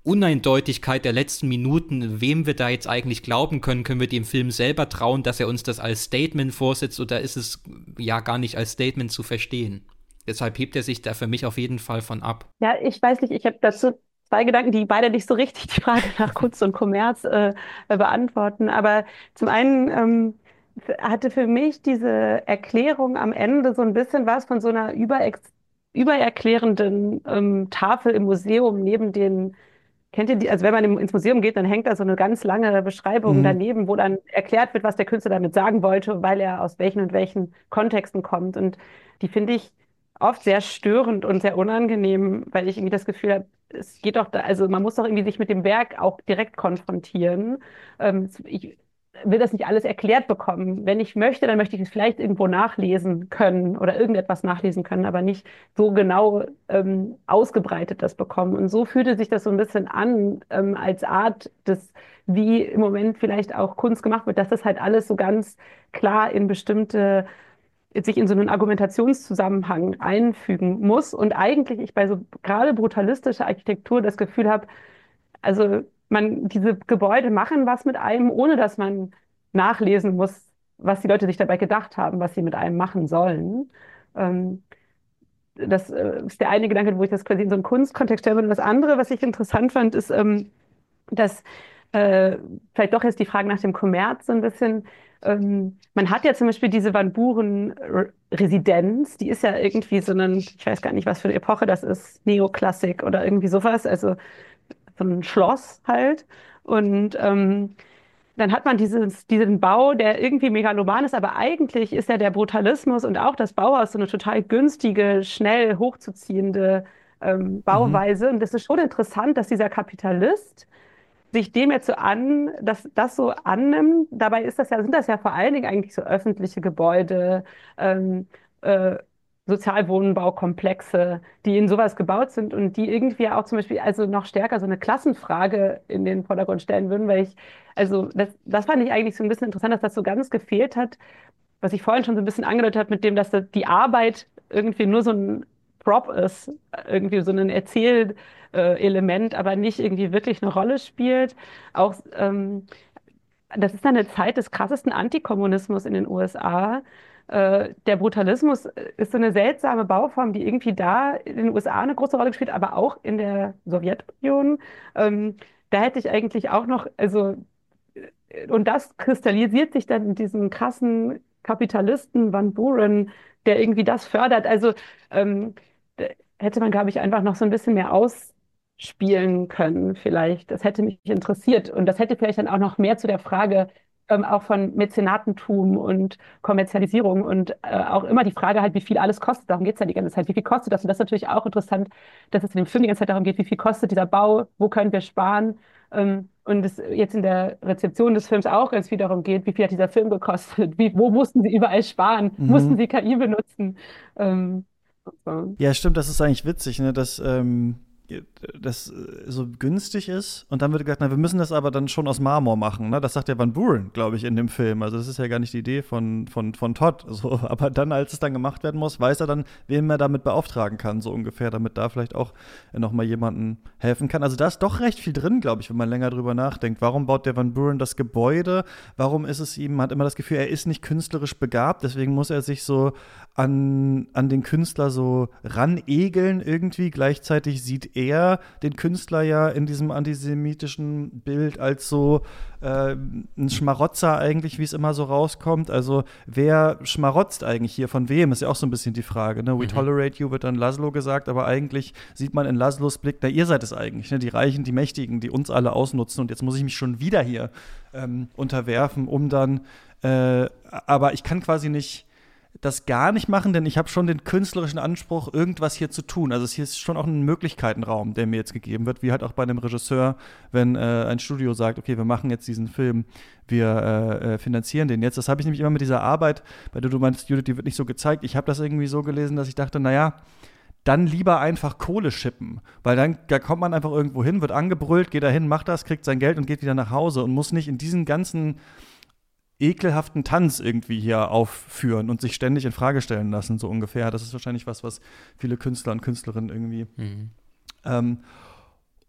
Uneindeutigkeit der letzten Minuten, wem wir da jetzt eigentlich glauben können, können wir dem Film selber trauen, dass er uns das als Statement vorsetzt, oder ist es ja gar nicht als Statement zu verstehen? Deshalb hebt er sich da für mich auf jeden Fall von ab. Ja, ich weiß nicht, ich habe dazu zwei Gedanken, die beide nicht so richtig die Frage nach Kunst und Kommerz äh, beantworten. Aber zum einen ähm, hatte für mich diese Erklärung am Ende so ein bisschen was von so einer überex übererklärenden ähm, Tafel im Museum neben den. Kennt ihr die, also wenn man im- ins Museum geht, dann hängt da so eine ganz lange Beschreibung Mhm. daneben, wo dann erklärt wird, was der Künstler damit sagen wollte, weil er aus welchen und welchen Kontexten kommt. Und die finde ich oft sehr störend und sehr unangenehm, weil ich irgendwie das Gefühl habe, es geht doch da, also man muss doch irgendwie sich mit dem Werk auch direkt konfrontieren. Ähm, ich will das nicht alles erklärt bekommen. Wenn ich möchte, dann möchte ich es vielleicht irgendwo nachlesen können oder irgendetwas nachlesen können, aber nicht so genau ähm, ausgebreitet das bekommen. Und so fühlte sich das so ein bisschen an, ähm, als Art des, wie im Moment vielleicht auch Kunst gemacht wird, dass das halt alles so ganz klar in bestimmte, sich in so einen Argumentationszusammenhang einfügen muss. Und eigentlich ich bei so gerade brutalistischer Architektur das Gefühl habe, also man, diese Gebäude machen was mit einem, ohne dass man nachlesen muss, was die Leute sich dabei gedacht haben, was sie mit einem machen sollen. Ähm, Das äh, ist der eine Gedanke, wo ich das quasi in so einen Kunstkontext stelle. Und das andere, was ich interessant fand, ist, ähm, dass äh, vielleicht doch jetzt die Frage nach dem Kommerz so ein bisschen. Ähm, man hat ja zum Beispiel diese Van Buren-Residenz, die ist ja irgendwie so ein, ich weiß gar nicht, was für eine Epoche das ist, Neoklassik oder irgendwie sowas, also so ein Schloss halt. Und ähm, dann hat man dieses, diesen Bau, der irgendwie megaloman ist, aber eigentlich ist ja der Brutalismus und auch das Bauhaus so eine total günstige, schnell hochzuziehende ähm, Mhm. Bauweise. Und das ist schon interessant, dass dieser Kapitalist sich dem jetzt so an, dass das so annimmt. Dabei ist das ja, sind das ja vor allen Dingen eigentlich so öffentliche Gebäude, ähm, äh, Sozialwohnbaukomplexe, die in sowas gebaut sind und die irgendwie auch zum Beispiel also noch stärker so eine Klassenfrage in den Vordergrund stellen würden, weil ich, also das, das fand ich eigentlich so ein bisschen interessant, dass das so ganz gefehlt hat, was ich vorhin schon so ein bisschen angedeutet habe, mit dem, dass das, die Arbeit irgendwie nur so ein Prop ist, irgendwie so ein Erzählelement, aber nicht irgendwie wirklich eine Rolle spielt. Auch ähm, das ist dann eine Zeit des krassesten Antikommunismus in den U S A. Äh, der Brutalismus ist so eine seltsame Bauform, die irgendwie da in den U S A eine große Rolle gespielt, aber auch in der Sowjetunion. Ähm, da hätte ich eigentlich auch noch, also und das kristallisiert sich dann in diesem krassen Kapitalisten Van Buren, der irgendwie das fördert. Also ähm, hätte man, glaube ich, einfach noch so ein bisschen mehr ausspielen können, vielleicht. Das hätte mich interessiert. Und das hätte vielleicht dann auch noch mehr zu der Frage ähm, auch von Mäzenatentum und Kommerzialisierung und äh, auch immer die Frage halt, wie viel alles kostet. Darum geht es ja die ganze Zeit. Wie viel kostet das? Und das ist natürlich auch interessant, dass es in dem Film die ganze Zeit darum geht, wie viel kostet dieser Bau, wo können wir sparen? Ähm, und es jetzt in der Rezeption des Films auch ganz viel darum geht, wie viel hat dieser Film gekostet? Wie, wo mussten sie überall sparen? Mussten Mhm. sie K I benutzen? Ähm, so. Ja, stimmt, das ist eigentlich witzig, ne, dass ähm, das äh, so günstig ist. Und dann wird gesagt, na, wir müssen das aber dann schon aus Marmor machen. Ne? Das sagt ja Van Buren, glaube ich, in dem Film. Also das ist ja gar nicht die Idee von, von, von Todd. So. Aber dann, als es dann gemacht werden muss, weiß er dann, wen er damit beauftragen kann, so ungefähr, damit da vielleicht auch noch mal jemandem helfen kann. Also da ist doch recht viel drin, glaube ich, wenn man länger drüber nachdenkt. Warum baut der Van Buren das Gebäude? Warum ist es ihm, man hat immer das Gefühl, er ist nicht künstlerisch begabt, deswegen muss er sich so an, an den Künstler so ranegeln irgendwie. Gleichzeitig sieht er den Künstler ja in diesem antisemitischen Bild als so äh, ein Schmarotzer eigentlich, wie es immer so rauskommt. Also wer schmarotzt eigentlich hier? Von wem? Ist ja auch so ein bisschen die Frage. Ne? We Mhm. tolerate you wird dann Laszlo gesagt, aber eigentlich sieht man in Laszlos Blick, na ihr seid es eigentlich, ne? Die Reichen, die Mächtigen, die uns alle ausnutzen und jetzt muss ich mich schon wieder hier ähm, unterwerfen, um dann äh, aber ich kann quasi nicht das gar nicht machen, denn ich habe schon den künstlerischen Anspruch, irgendwas hier zu tun. Also es hier ist schon auch ein Möglichkeitenraum, der mir jetzt gegeben wird, wie halt auch bei einem Regisseur, wenn äh, ein Studio sagt, okay, wir machen jetzt diesen Film, wir äh, finanzieren den jetzt. Das habe ich nämlich immer mit dieser Arbeit, bei der du meinst, Judith, die wird nicht so gezeigt. Ich habe das irgendwie so gelesen, dass ich dachte, naja, dann lieber einfach Kohle schippen, weil dann da kommt man einfach irgendwo hin, wird angebrüllt, geht da hin, macht das, kriegt sein Geld und geht wieder nach Hause und muss nicht in diesen ganzen ekelhaften Tanz irgendwie hier aufführen und sich ständig in Frage stellen lassen, so ungefähr. Das ist wahrscheinlich was, was viele Künstler und Künstlerinnen irgendwie. Mhm. Ähm,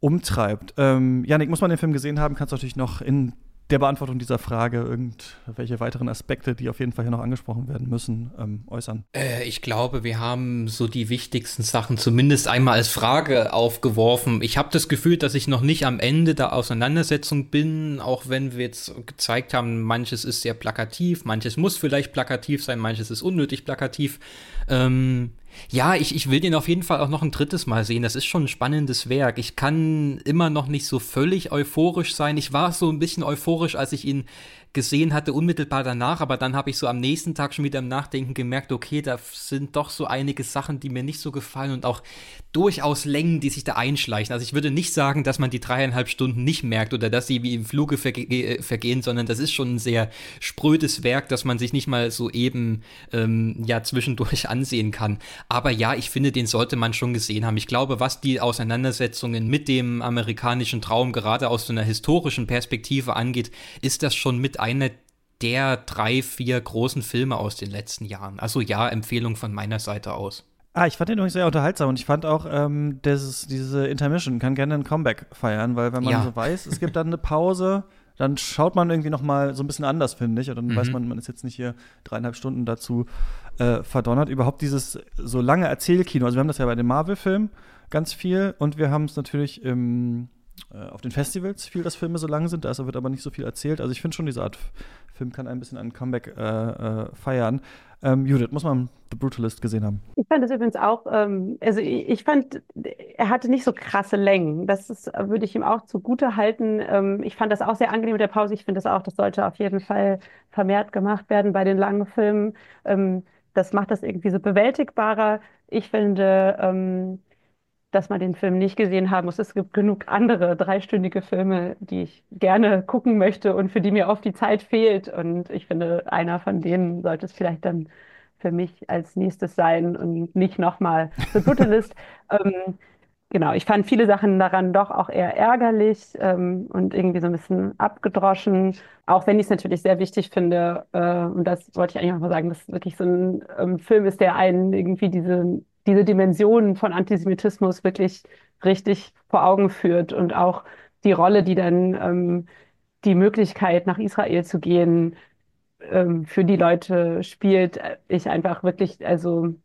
umtreibt. Ähm, Yannick, muss man den Film gesehen haben, kannst du natürlich noch in der Beantwortung dieser Frage irgendwelche weiteren Aspekte, die auf jeden Fall hier noch angesprochen werden müssen, ähm, äußern? Äh, ich glaube, wir haben so die wichtigsten Sachen zumindest einmal als Frage aufgeworfen. Ich habe das Gefühl, dass ich noch nicht am Ende der Auseinandersetzung bin, auch wenn wir jetzt gezeigt haben, manches ist sehr plakativ, manches muss vielleicht plakativ sein, manches ist unnötig plakativ. Ähm, Ja, ich, ich will den auf jeden Fall auch noch ein drittes Mal sehen. Das ist schon ein spannendes Werk. Ich kann immer noch nicht so völlig euphorisch sein. Ich war so ein bisschen euphorisch, als ich ihn gesehen hatte, unmittelbar danach, aber dann habe ich so am nächsten Tag schon wieder im Nachdenken gemerkt, okay, da sind doch so einige Sachen, die mir nicht so gefallen und auch durchaus Längen, die sich da einschleichen. Also ich würde nicht sagen, dass man die dreieinhalb Stunden nicht merkt oder dass sie wie im Fluge verge- vergehen, sondern das ist schon ein sehr sprödes Werk, das man sich nicht mal so eben ähm, ja zwischendurch ansehen kann. Aber ja, ich finde, den sollte man schon gesehen haben. Ich glaube, was die Auseinandersetzungen mit dem amerikanischen Traum gerade aus so einer historischen Perspektive angeht, ist das schon mit einer der drei, vier großen Filme aus den letzten Jahren. Also ja, Empfehlung von meiner Seite aus. Ah, ich fand den übrigens sehr unterhaltsam und ich fand auch, ähm, dieses, diese Intermission kann gerne ein Comeback feiern, weil wenn man Ja. so weiß, es gibt dann eine Pause, dann schaut man irgendwie noch mal so ein bisschen anders, finde ich. Und dann Mhm. weiß man, man ist jetzt nicht hier dreieinhalb Stunden dazu äh, verdonnert. Überhaupt dieses so lange Erzählkino. Also wir haben das ja bei den Marvel-Filmen ganz viel und wir haben es natürlich im äh, auf den Festivals viel, dass Filme so lang sind, da ist- wird aber nicht so viel erzählt. Also ich finde schon, diese Art F- Film kann ein bisschen ein Comeback äh, äh, feiern. Ähm, Judith, muss man The Brutalist gesehen haben? Ich fand es übrigens auch, ähm, also ich, ich fand, er hatte nicht so krasse Längen. Das ist, äh, würde ich ihm auch zugute halten. Ähm, ich fand das auch sehr angenehm mit der Pause. Ich finde das auch, das sollte auf jeden Fall vermehrt gemacht werden bei den langen Filmen. Ähm, das macht das irgendwie so bewältigbarer. Ich finde, ähm, dass man den Film nicht gesehen haben muss. Es gibt genug andere dreistündige Filme, die ich gerne gucken möchte und für die mir oft die Zeit fehlt. Und ich finde, einer von denen sollte es vielleicht dann für mich als nächstes sein und nicht nochmal The Brutalist. ähm, genau, ich fand viele Sachen daran doch auch eher ärgerlich ähm, und irgendwie so ein bisschen abgedroschen. Auch wenn ich es natürlich sehr wichtig finde, äh, und das wollte ich eigentlich auch mal sagen, dass es wirklich so ein ähm, Film ist, der einen irgendwie diese, diese Dimensionen von Antisemitismus wirklich richtig vor Augen führt und auch die Rolle, die dann ähm, die Möglichkeit, nach Israel zu gehen, ähm, für die Leute spielt, äh, ich einfach wirklich, also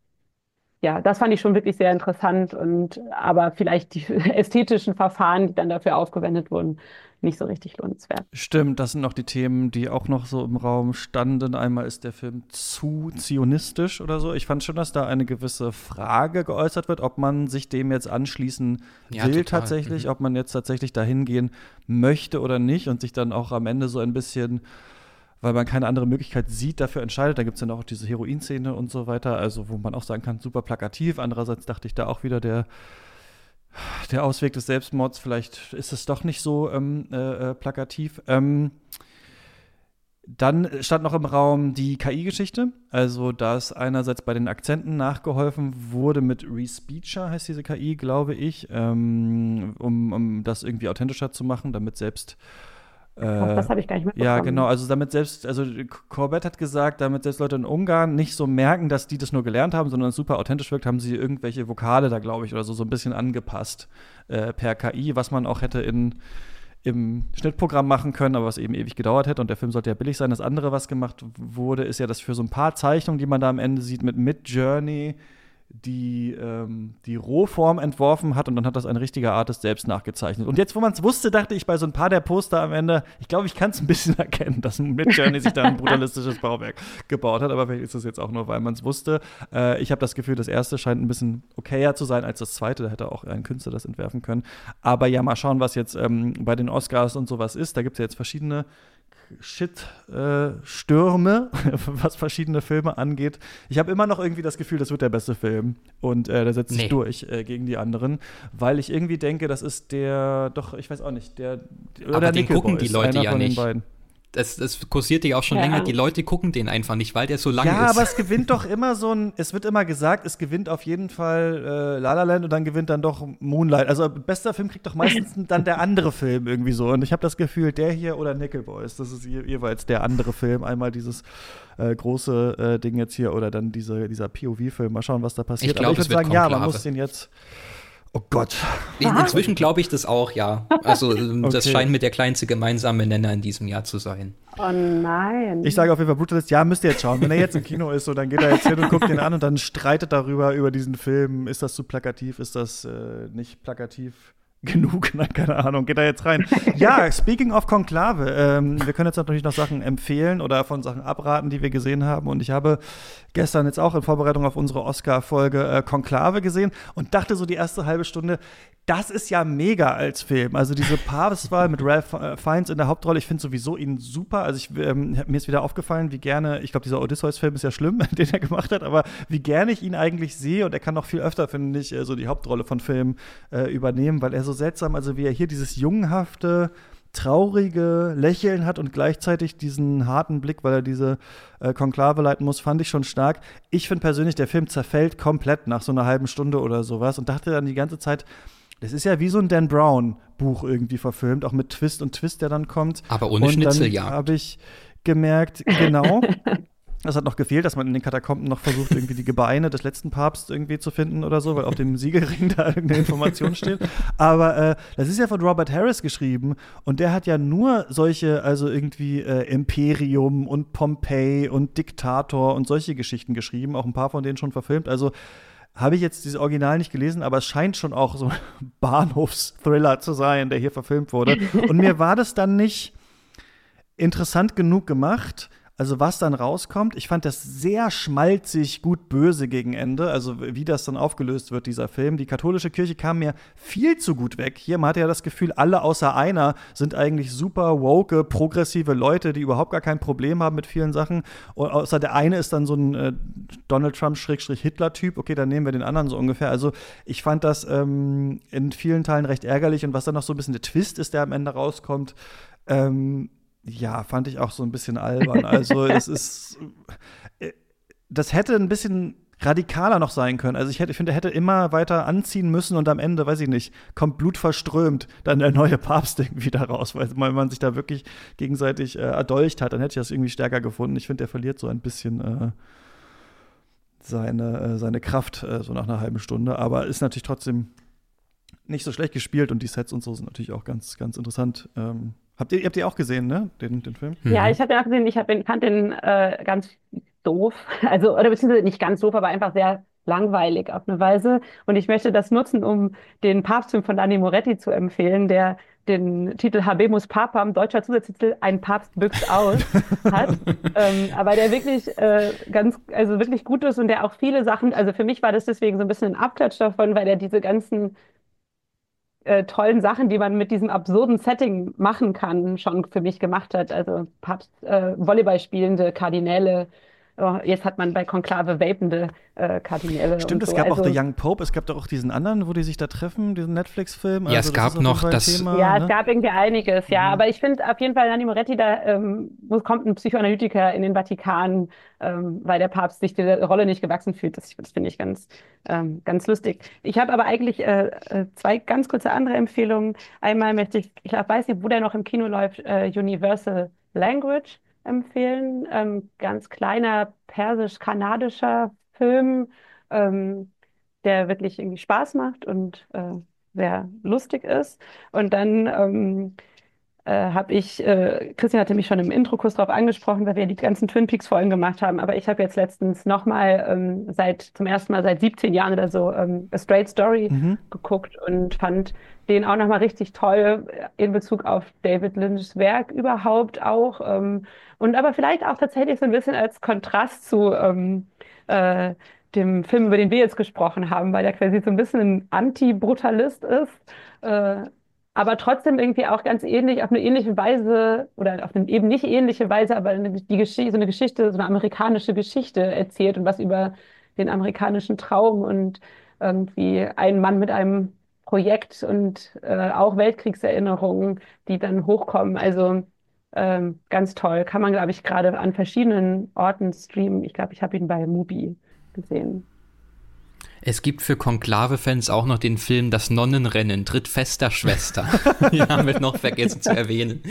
ja, das fand ich schon wirklich sehr interessant und aber vielleicht die ästhetischen Verfahren, die dann dafür aufgewendet wurden, nicht so richtig lohnenswert. Stimmt, das sind noch die Themen, die auch noch so im Raum standen. Einmal ist der Film zu zionistisch oder so. Ich fand schon, dass da eine gewisse Frage geäußert wird, ob man sich dem jetzt anschließen Ja, will total. tatsächlich, Mhm. ob man jetzt tatsächlich dahin gehen möchte oder nicht und sich dann auch am Ende so ein bisschen, weil man keine andere Möglichkeit sieht, dafür entscheidet. Da gibt es ja noch diese Heroinszene und so weiter, also wo man auch sagen kann, super plakativ. Andererseits dachte ich da auch wieder, der der Ausweg des Selbstmords, vielleicht ist es doch nicht so ähm, äh, äh, plakativ. Ähm, dann stand noch im Raum die K I-Geschichte, also dass einerseits bei den Akzenten nachgeholfen wurde mit Respeecher, heißt diese K I, glaube ich, ähm, um, um das irgendwie authentischer zu machen, damit selbst Ach, das habe ich gar nicht mitbekommen. ja, genau. Also damit selbst, also Corbett hat gesagt, damit selbst Leute in Ungarn nicht so merken, dass die das nur gelernt haben, sondern es super authentisch wirkt, haben sie irgendwelche Vokale da, glaube ich, oder so, so ein bisschen angepasst äh, per K I, was man auch hätte in, im Schnittprogramm machen können, aber was eben ewig gedauert hätte. Und der Film sollte ja billig sein. Das andere, was gemacht wurde, ist ja, dass für so ein paar Zeichnungen, die man da am Ende sieht, mit Midjourney die, ähm, die Rohform entworfen hat und dann hat das ein richtiger Artist selbst nachgezeichnet. Und jetzt, wo man es wusste, dachte ich bei so ein paar der Poster am Ende, ich glaube, ich kann es ein bisschen erkennen, dass Midjourney sich da ein brutalistisches Bauwerk gebaut hat, aber vielleicht ist das jetzt auch nur, weil man es wusste. Äh, ich habe das Gefühl, das erste scheint ein bisschen okayer zu sein als das zweite, da hätte auch ein Künstler das entwerfen können. Aber ja, mal schauen, was jetzt ähm, bei den Oscars und sowas ist. Da gibt es ja jetzt verschiedene Shit-Stürme, äh, was verschiedene Filme angeht. Ich habe immer noch irgendwie das Gefühl, das wird der beste Film. Und äh, der setzt sich Nee. durch äh, gegen die anderen, weil ich irgendwie denke, das ist der, doch, ich weiß auch nicht, der oder Aber den Nickel gucken Boys, die Leute einer ja von den nicht. beiden. Das, das kursiert ja auch schon Ja. länger. Die Leute gucken den einfach nicht, weil der so lang Ja, ist. aber es gewinnt doch immer so ein, es wird immer gesagt, es gewinnt auf jeden Fall äh, La La Land und dann gewinnt dann doch Moonlight. Also bester Film kriegt doch meistens dann der andere Film irgendwie so. Und ich habe das Gefühl, der hier oder Nickel Boys, das ist je, jeweils der andere Film. Einmal dieses äh, große äh, Ding jetzt hier oder dann diese, dieser P O V-Film. Mal schauen, was da passiert. Ich glaub, aber ich es würde wird sagen, ja, man Konklave. muss den jetzt Oh Gott. In, inzwischen glaube ich das auch, ja. Also ähm, das Okay. scheint mir der kleinste gemeinsame Nenner in diesem Jahr zu sein. Oh nein. Ich sage auf jeden Fall, Brutalist, ja, müsst ihr jetzt schauen. Wenn er jetzt im Kino ist, so, dann geht er jetzt hin und guckt ihn an und dann streitet darüber, über diesen Film. Ist das zu plakativ? Ist das äh, nicht plakativ genug? Nein, keine Ahnung. Geht da jetzt rein? Ja, speaking of Konklave, ähm, wir können jetzt natürlich noch Sachen empfehlen oder von Sachen abraten, die wir gesehen haben. Und ich habe gestern jetzt auch in Vorbereitung auf unsere Oscar-Folge äh, Konklave gesehen und dachte so die erste halbe Stunde, das ist ja mega als Film. Also diese Papstwahl mit Ralph äh, Fiennes in der Hauptrolle, ich finde sowieso ihn super. Also ich, ähm, mir ist wieder aufgefallen, wie gerne, ich glaube, dieser Odysseus-Film ist ja schlimm, den er gemacht hat, aber wie gerne ich ihn eigentlich sehe und er kann noch viel öfter, finde ich, äh, so die Hauptrolle von Filmen äh, übernehmen, weil er so seltsam, also wie er hier dieses jungenhafte, traurige Lächeln hat und gleichzeitig diesen harten Blick, weil er diese äh, Konklave leiten muss, fand ich schon stark. Ich finde persönlich, der Film zerfällt komplett nach so einer halben Stunde oder sowas und dachte dann die ganze Zeit, das ist ja wie so ein Dan Brown-Buch irgendwie verfilmt, auch mit Twist und Twist, der dann kommt. Aber ohne und Schnitzeljagd. Dann habe ich gemerkt, genau. Das hat noch gefehlt, dass man in den Katakomben noch versucht, irgendwie die Gebeine des letzten Papstes irgendwie zu finden oder so, weil auf dem Siegelring da irgendeine Information steht. Aber äh, das ist ja von Robert Harris geschrieben und der hat ja nur solche, also irgendwie äh, Imperium und Pompeii und Diktator und solche Geschichten geschrieben, auch ein paar von denen schon verfilmt. Also habe ich jetzt dieses Original nicht gelesen, aber es scheint schon auch so ein Bahnhofsthriller zu sein, der hier verfilmt wurde. Und mir war das dann nicht interessant genug gemacht. Also was dann rauskommt, ich fand das sehr schmalzig, gut böse gegen Ende, also wie das dann aufgelöst wird, dieser Film. Die katholische Kirche kam mir viel zu gut weg. Hier, man hatte ja das Gefühl, alle außer einer sind eigentlich super woke, progressive Leute, die überhaupt gar kein Problem haben mit vielen Sachen. Und außer der eine ist dann so ein äh, Donald Trump-Hitler-Typ. Okay, dann nehmen wir den anderen so ungefähr. Also ich fand das ähm, in vielen Teilen recht ärgerlich. Und was dann noch so ein bisschen der Twist ist, der am Ende rauskommt, ähm, ja, fand ich auch so ein bisschen albern. Also es ist, äh, das hätte ein bisschen radikaler noch sein können. Also ich hätte, ich finde, er hätte immer weiter anziehen müssen und am Ende, weiß ich nicht, kommt blutverströmt dann der neue Papst irgendwie da raus, weil man sich da wirklich gegenseitig äh, erdolcht hat. Dann hätte ich das irgendwie stärker gefunden. Ich finde, der verliert so ein bisschen äh, seine, äh, seine Kraft äh, so nach einer halben Stunde. Aber ist natürlich trotzdem nicht so schlecht gespielt und die Sets und so sind natürlich auch ganz, ganz interessant. Ähm, Habt ihr, habt ihr auch gesehen, ne, den, den Film? Ja, ich habe den auch gesehen, ich hab den, fand den äh, ganz doof. Also, oder beziehungsweise nicht ganz doof, aber einfach sehr langweilig auf eine Weise. Und ich möchte das nutzen, um den Papstfilm von Nanni Moretti zu empfehlen, der den Titel Habemus Papam, deutscher Zusatztitel, Ein Papst büxt aus, hat. ähm, aber der wirklich äh, ganz, also wirklich gut ist und der auch viele Sachen, also für mich war das deswegen so ein bisschen ein Abklatsch davon, weil er diese ganzen äh, tollen Sachen, die man mit diesem absurden Setting machen kann, schon für mich gemacht hat. Also Papst, äh, Volleyball spielende Kardinäle. Oh, jetzt hat man bei Konklave vapende äh, Kardinäle. Stimmt, und es so. gab also, auch The Young Pope, es gab doch auch diesen anderen, wo die sich da treffen, diesen Netflix-Film. Ja, also, es gab das ist auf jeden noch Fall ein das- Thema, Ja, ne? es gab irgendwie einiges, ja. Mhm. Aber ich finde auf jeden Fall, Nanni Moretti, da ähm, muss, kommt ein Psychoanalytiker in den Vatikan, ähm, weil der Papst sich der Rolle nicht gewachsen fühlt. Das, das finde ich ganz, ähm, ganz lustig. Ich habe aber eigentlich äh, äh, zwei ganz kurze andere Empfehlungen. Einmal möchte ich, ich glaub, weiß nicht, wo der noch im Kino läuft, äh, Universal Language empfehlen. Ähm, ganz kleiner persisch-kanadischer Film, ähm, der wirklich irgendwie Spaß macht und äh, sehr lustig ist. Und dann ähm, äh, habe ich, äh, Christian hatte mich schon im Intro-Kurs darauf angesprochen, weil wir die ganzen Twin Peaks-Folgen gemacht haben, aber ich habe jetzt letztens nochmal ähm, seit, zum ersten Mal seit siebzehn Jahren oder so ähm, A Straight Story Mhm. geguckt und fand den auch nochmal richtig toll äh, in Bezug auf David Lynchs Werk überhaupt auch. Ähm, und aber vielleicht auch tatsächlich so ein bisschen als Kontrast zu ähm, äh, dem Film, über den wir jetzt gesprochen haben, weil der quasi so ein bisschen ein Anti-Brutalist ist. Äh, aber trotzdem irgendwie auch ganz ähnlich, auf eine ähnliche Weise oder auf eine eben nicht ähnliche Weise, aber eine, die Geschichte, so eine Geschichte, so eine amerikanische Geschichte erzählt und was über den amerikanischen Traum und irgendwie einen Mann mit einem Projekt und äh, auch Weltkriegserinnerungen, die dann hochkommen. Also ähm, ganz toll. Kann man, glaube ich, gerade an verschiedenen Orten streamen. Ich glaube, ich habe ihn bei Mubi gesehen. Es gibt für Konklave-Fans auch noch den Film Das Nonnenrennen, tritt fester Schwester. Die haben wir noch vergessen zu erwähnen.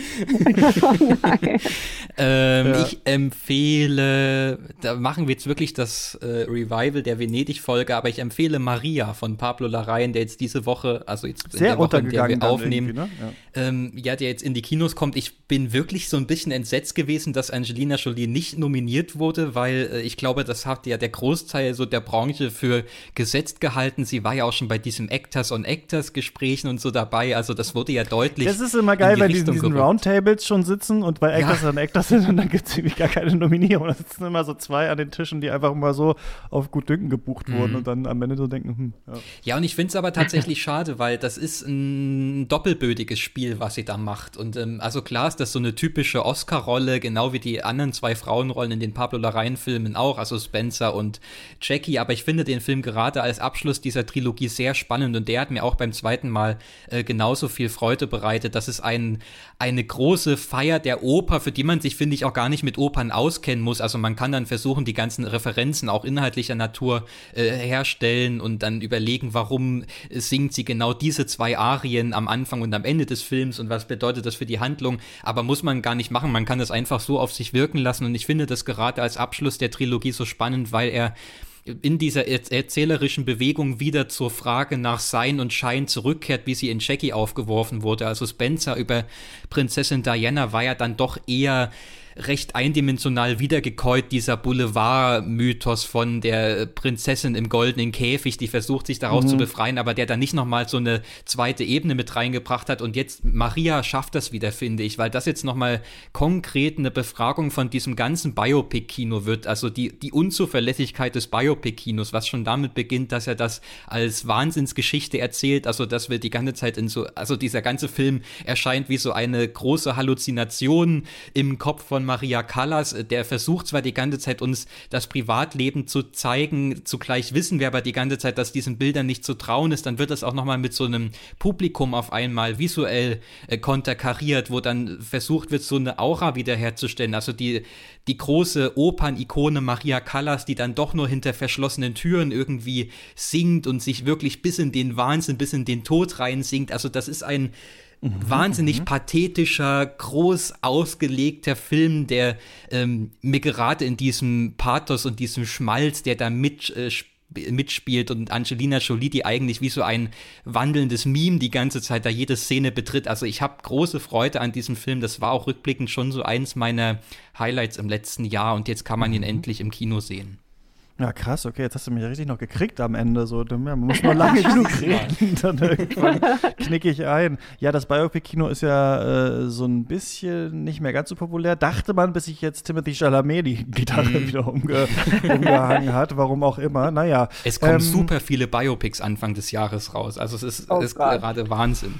Oh nein. ähm, ja. Ich empfehle, da machen wir jetzt wirklich das äh, Revival der Venedig-Folge, aber ich empfehle Maria von Pablo Larraín, der jetzt diese Woche, also jetzt Sehr in der Woche, in der wir aufnehmen, ne? ja. Ähm, ja, der jetzt in die Kinos kommt. Ich bin wirklich so ein bisschen entsetzt gewesen, dass Angelina Jolie nicht nominiert wurde, weil äh, ich glaube, das hat ja der Großteil so der Branche für gesetzt gehalten. Sie war ja auch schon bei diesem Actors on Actors Gesprächen und so dabei. Also das wurde ja deutlich. Das ist immer geil, die wenn die in diesen Roundtables schon sitzen und bei Actors ja. on Actors sind und dann gibt es irgendwie gar keine Nominierung. Da sitzen immer so zwei an den Tischen, die einfach mal so auf gut Dünken gebucht wurden mhm. und dann am Ende so denken, hm, ja. Ja, und ich finde es aber tatsächlich schade, weil das ist ein doppelbödiges Spiel, was sie da macht. Und ähm, also klar ist das so eine typische Oscar-Rolle, genau wie die anderen zwei Frauenrollen in den Pablo Larraín-Filmen auch, also Spencer und Jackie. Aber ich finde den Film gerade als Abschluss dieser Trilogie sehr spannend und der hat mir auch beim zweiten Mal äh, genauso viel Freude bereitet. Das ist ein, eine große Feier der Oper, für die man sich, finde ich, auch gar nicht mit Opern auskennen muss. Also man kann dann versuchen, die ganzen Referenzen auch inhaltlicher Natur äh, herstellen und dann überlegen, warum singt sie genau diese zwei Arien am Anfang und am Ende des Films und was bedeutet das für die Handlung. Aber muss man gar nicht machen. Man kann das einfach so auf sich wirken lassen und ich finde das gerade als Abschluss der Trilogie so spannend, weil er in dieser erzählerischen Bewegung wieder zur Frage nach Sein und Schein zurückkehrt, wie sie in Jackie aufgeworfen wurde. Also Spencer über Prinzessin Diana war ja dann doch eher recht eindimensional wiedergekäut, dieser Boulevard-Mythos von der Prinzessin im goldenen Käfig, die versucht, sich daraus mhm. zu befreien, aber der dann nicht nochmal so eine zweite Ebene mit reingebracht hat. Und jetzt, Maria schafft das wieder, finde ich, weil das jetzt nochmal konkret eine Befragung von diesem ganzen Biopic-Kino wird, also die, die Unzuverlässigkeit des Biopic-Kinos, was schon damit beginnt, dass er das als Wahnsinnsgeschichte erzählt, also dass wir die ganze Zeit in so, also dieser ganze Film erscheint wie so eine große Halluzination im Kopf von Maria Callas, der versucht zwar die ganze Zeit uns das Privatleben zu zeigen, zugleich wissen wir aber die ganze Zeit, dass diesen Bildern nicht zu trauen ist, dann wird das auch nochmal mit so einem Publikum auf einmal visuell äh, konterkariert, wo dann versucht wird, so eine Aura wiederherzustellen, also die, die große Opernikone Maria Callas, die dann doch nur hinter verschlossenen Türen irgendwie singt und sich wirklich bis in den Wahnsinn, bis in den Tod rein singt, also das ist ein Mhm, wahnsinnig mhm. pathetischer, groß ausgelegter Film, der ähm, mir gerade in diesem Pathos und diesem Schmalz, der da mit, äh, mitspielt und Angelina Jolie, die eigentlich wie so ein wandelndes Meme die ganze Zeit da jede Szene betritt. Also ich habe große Freude an diesem Film. Das war auch rückblickend schon so eins meiner Highlights im letzten Jahr und jetzt kann man ihn mhm. endlich im Kino sehen. Ja, krass, okay, jetzt hast du mich richtig noch gekriegt am Ende. So, ja, man muss nur lange genug reden, dann irgendwann knicke ich ein. Ja, das Biopic-Kino ist ja äh, so ein bisschen nicht mehr ganz so populär. Dachte man, bis sich jetzt Timothée Chalamet die Gitarre mhm. wieder umge umgehangen hat, warum auch immer. Naja. Es kommen ähm, super viele Biopics Anfang des Jahres raus. Also es ist, oh, ist gerade Wahnsinn.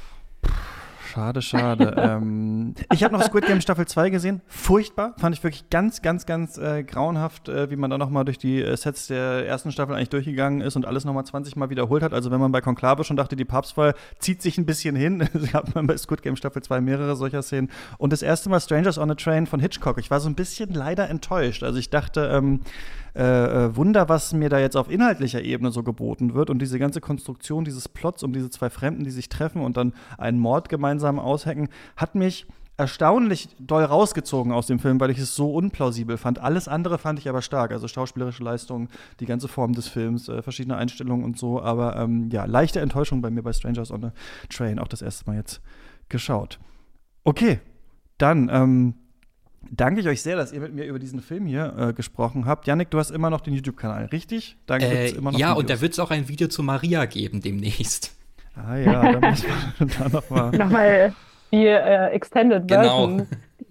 Schade, schade. ähm, ich habe noch Squid Game Staffel zwei gesehen. Furchtbar. Fand ich wirklich ganz, ganz, ganz äh, grauenhaft, äh, wie man da noch mal durch die äh, Sets der ersten Staffel eigentlich durchgegangen ist und alles noch mal zwanzig Mal wiederholt hat. Also wenn man bei Conclave schon dachte, die Papstwahl zieht sich ein bisschen hin, hat man bei Squid Game Staffel zwei mehrere solcher Szenen. Und das erste Mal Strangers on a Train von Hitchcock. Ich war so ein bisschen leider enttäuscht. Also ich dachte, ähm, Äh, Wunder, was mir da jetzt auf inhaltlicher Ebene so geboten wird und diese ganze Konstruktion dieses Plots um diese zwei Fremden, die sich treffen und dann einen Mord gemeinsam aushecken, hat mich erstaunlich doll rausgezogen aus dem Film, weil ich es so unplausibel fand. Alles andere fand ich aber stark, also schauspielerische Leistung, die ganze Form des Films, äh, verschiedene Einstellungen und so, aber ähm, ja, leichte Enttäuschung bei mir bei Strangers on a Train, auch das erste Mal jetzt geschaut. Okay, dann, ähm, danke ich euch sehr, dass ihr mit mir über diesen Film hier äh, gesprochen habt. Jannik, du hast immer noch den YouTube-Kanal, richtig? Danke, äh, immer noch ja, Videos. Und da wird es auch ein Video zu Maria geben demnächst. Ah ja, da muss man da noch mal nochmal die äh, Extended Version.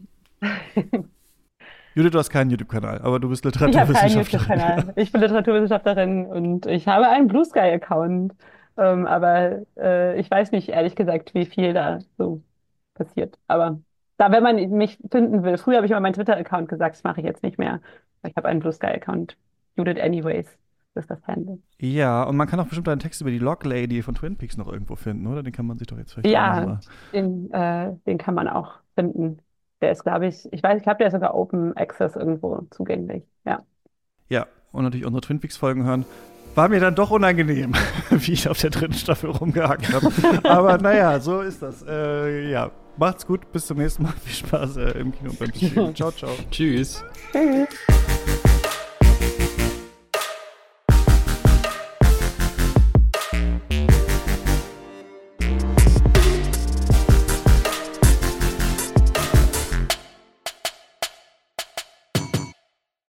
Genau. Judith, du hast keinen YouTube-Kanal, aber du bist Literaturwissenschaftlerin. Ich habe keinen YouTube-Kanal. Ich bin Literaturwissenschaftlerin und ich habe einen Blue Sky-Account. Ähm, aber äh, ich weiß nicht, ehrlich gesagt, wie viel da so passiert. Aber da, wenn man mich finden will, früher habe ich immer meinen Twitter-Account gesagt, das mache ich jetzt nicht mehr. Ich habe einen Blue Sky-Account. Judith Anyways ist das Handle. Ja, und man kann auch bestimmt einen Text über die Log Lady von Twin Peaks noch irgendwo finden, oder? Den kann man sich doch jetzt vielleicht ja, auch mal. Den, äh, den kann man auch finden. Der ist, glaube ich, ich weiß, ich glaube, der ist sogar Open Access irgendwo zugänglich. Ja. Ja, und natürlich unsere Twin Peaks-Folgen hören. war mir dann doch unangenehm, wie ich auf der dritten Staffel rumgehackt habe. Aber naja, so ist das. Äh, ja, macht's gut, bis zum nächsten Mal. Viel Spaß äh, im Kino beim Stream. Ciao, ciao. Tschüss. Tschüss.